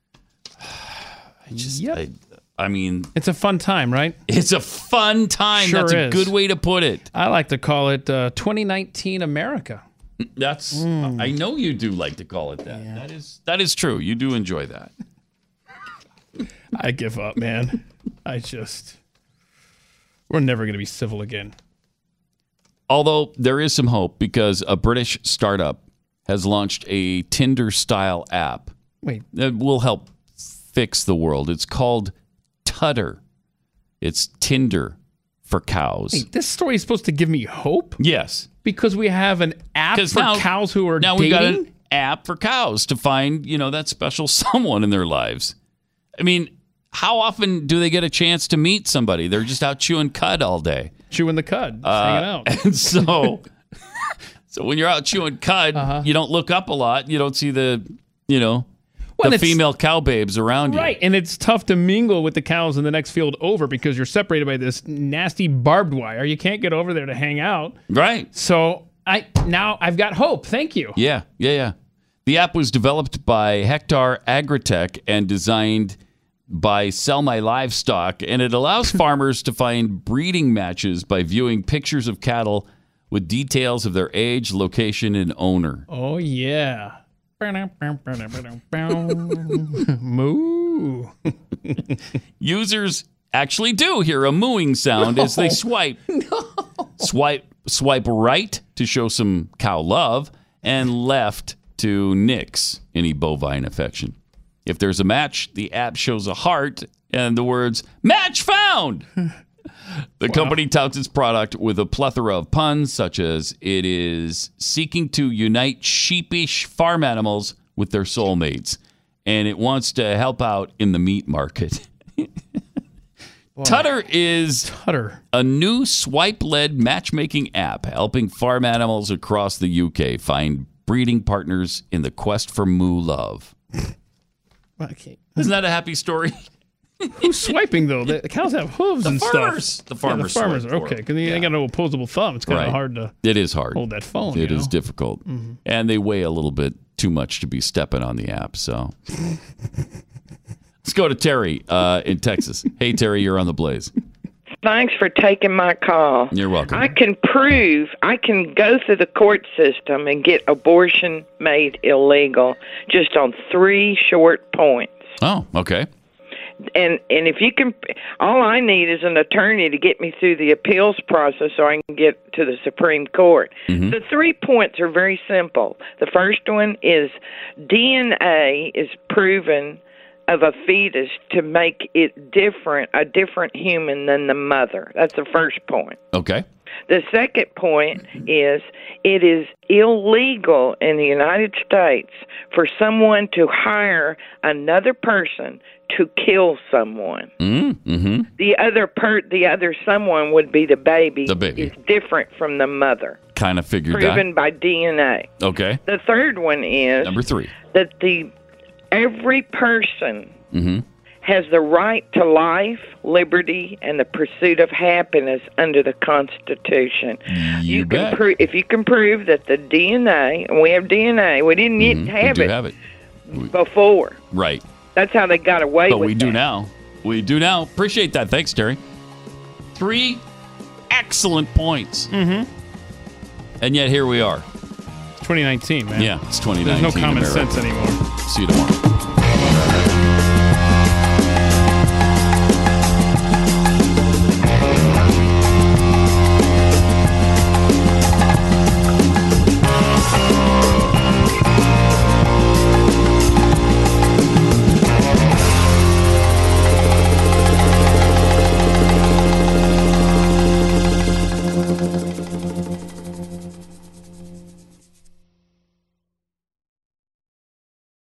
I just, Yep. I, I mean, It's a fun time, right? it's a fun time. Sure That's a is. good way to put it. I like to call it uh, twenty nineteen America. That's. Mm. I know you do like to call it that. Yeah. That is that is true. You do enjoy that. I give up, man. I just. We're never going to be civil again. Although there is some hope because a British startup has launched a Tinder-style app. Wait. That will help fix the world. It's called Tudder. It's Tinder for cows. Wait, this story is supposed to give me hope? Yes. Because we have an app for now, cows who are now dating? Now we've got an app for cows to find, you know, that special someone in their lives. I mean, how often do they get a chance to meet somebody? They're just out chewing cud all day. Chewing the cud, uh, hanging out. And so, so when you're out chewing cud, uh-huh. you don't look up a lot. You don't see the, you know, well, the female cow babes around you. Right, and it's tough to mingle with the cows in the next field over because you're separated by this nasty barbed wire. You can't get over there to hang out. Right. So I now I've got hope. Thank you. Yeah, yeah, yeah. The app was developed by Hectare Agritech and designed by Sell My Livestock, and it allows farmers to find breeding matches by viewing pictures of cattle with details of their age, location, and owner. Oh, yeah. Moo. Users actually do hear a mooing sound no. as they swipe. No. Swipe swipe right to show some cow love, and left to nix any bovine affection. If there's a match, the app shows a heart and the words, "Match found!" The wow. company touts its product with a plethora of puns, such as it is seeking to unite sheepish farm animals with their soulmates, and it wants to help out in the meat market. Tudder is Tudder. a new swipe-led matchmaking app helping farm animals across the U K find breeding partners in the quest for moo love. Okay. Isn't that a happy story? Who's swiping, though? The cows have hooves the and farmers. stuff. The farmers. Yeah, the farmers. Swipe Okay, because they yeah. ain't got no opposable thumb. It's kind of right. hard to. It is hard. Hold that phone. It you is know? difficult, mm-hmm. and they weigh a little bit too much to be stepping on the app. So, let's go to Terry uh, in Texas. Hey, Terry, you're on the Blaze. Thanks for taking my call. You're welcome. I can prove, I can go through the court system and get abortion made illegal just on three short points. Oh, okay. And and if you can, all I need is an attorney to get me through the appeals process so I can get to the Supreme Court. Mm-hmm. The three points are very simple. The first one is D N A is proven of a fetus to make it different, a different human than the mother. That's the first point. Okay. The second point is it is illegal in the United States for someone to hire another person to kill someone. Mm-hmm. The other per the other someone would be the baby. The baby is different from the mother. Kind of figured proven that. Proven by D N A. Okay. The third one is number three that the every person mm-hmm. has the right to life, liberty, and the pursuit of happiness under the Constitution. You, you bet. can prove if you can prove that the D N A, and we have D N A, we didn't mm-hmm. have, we it do have it before. Right. That's how they got away but with it. But we do now. We do now. Appreciate that. Thanks, Terry. Three excellent points. Mm-hmm. And yet here we are. twenty nineteen, man. Yeah, it's twenty nineteen. There's no common America. sense anymore. See you tomorrow.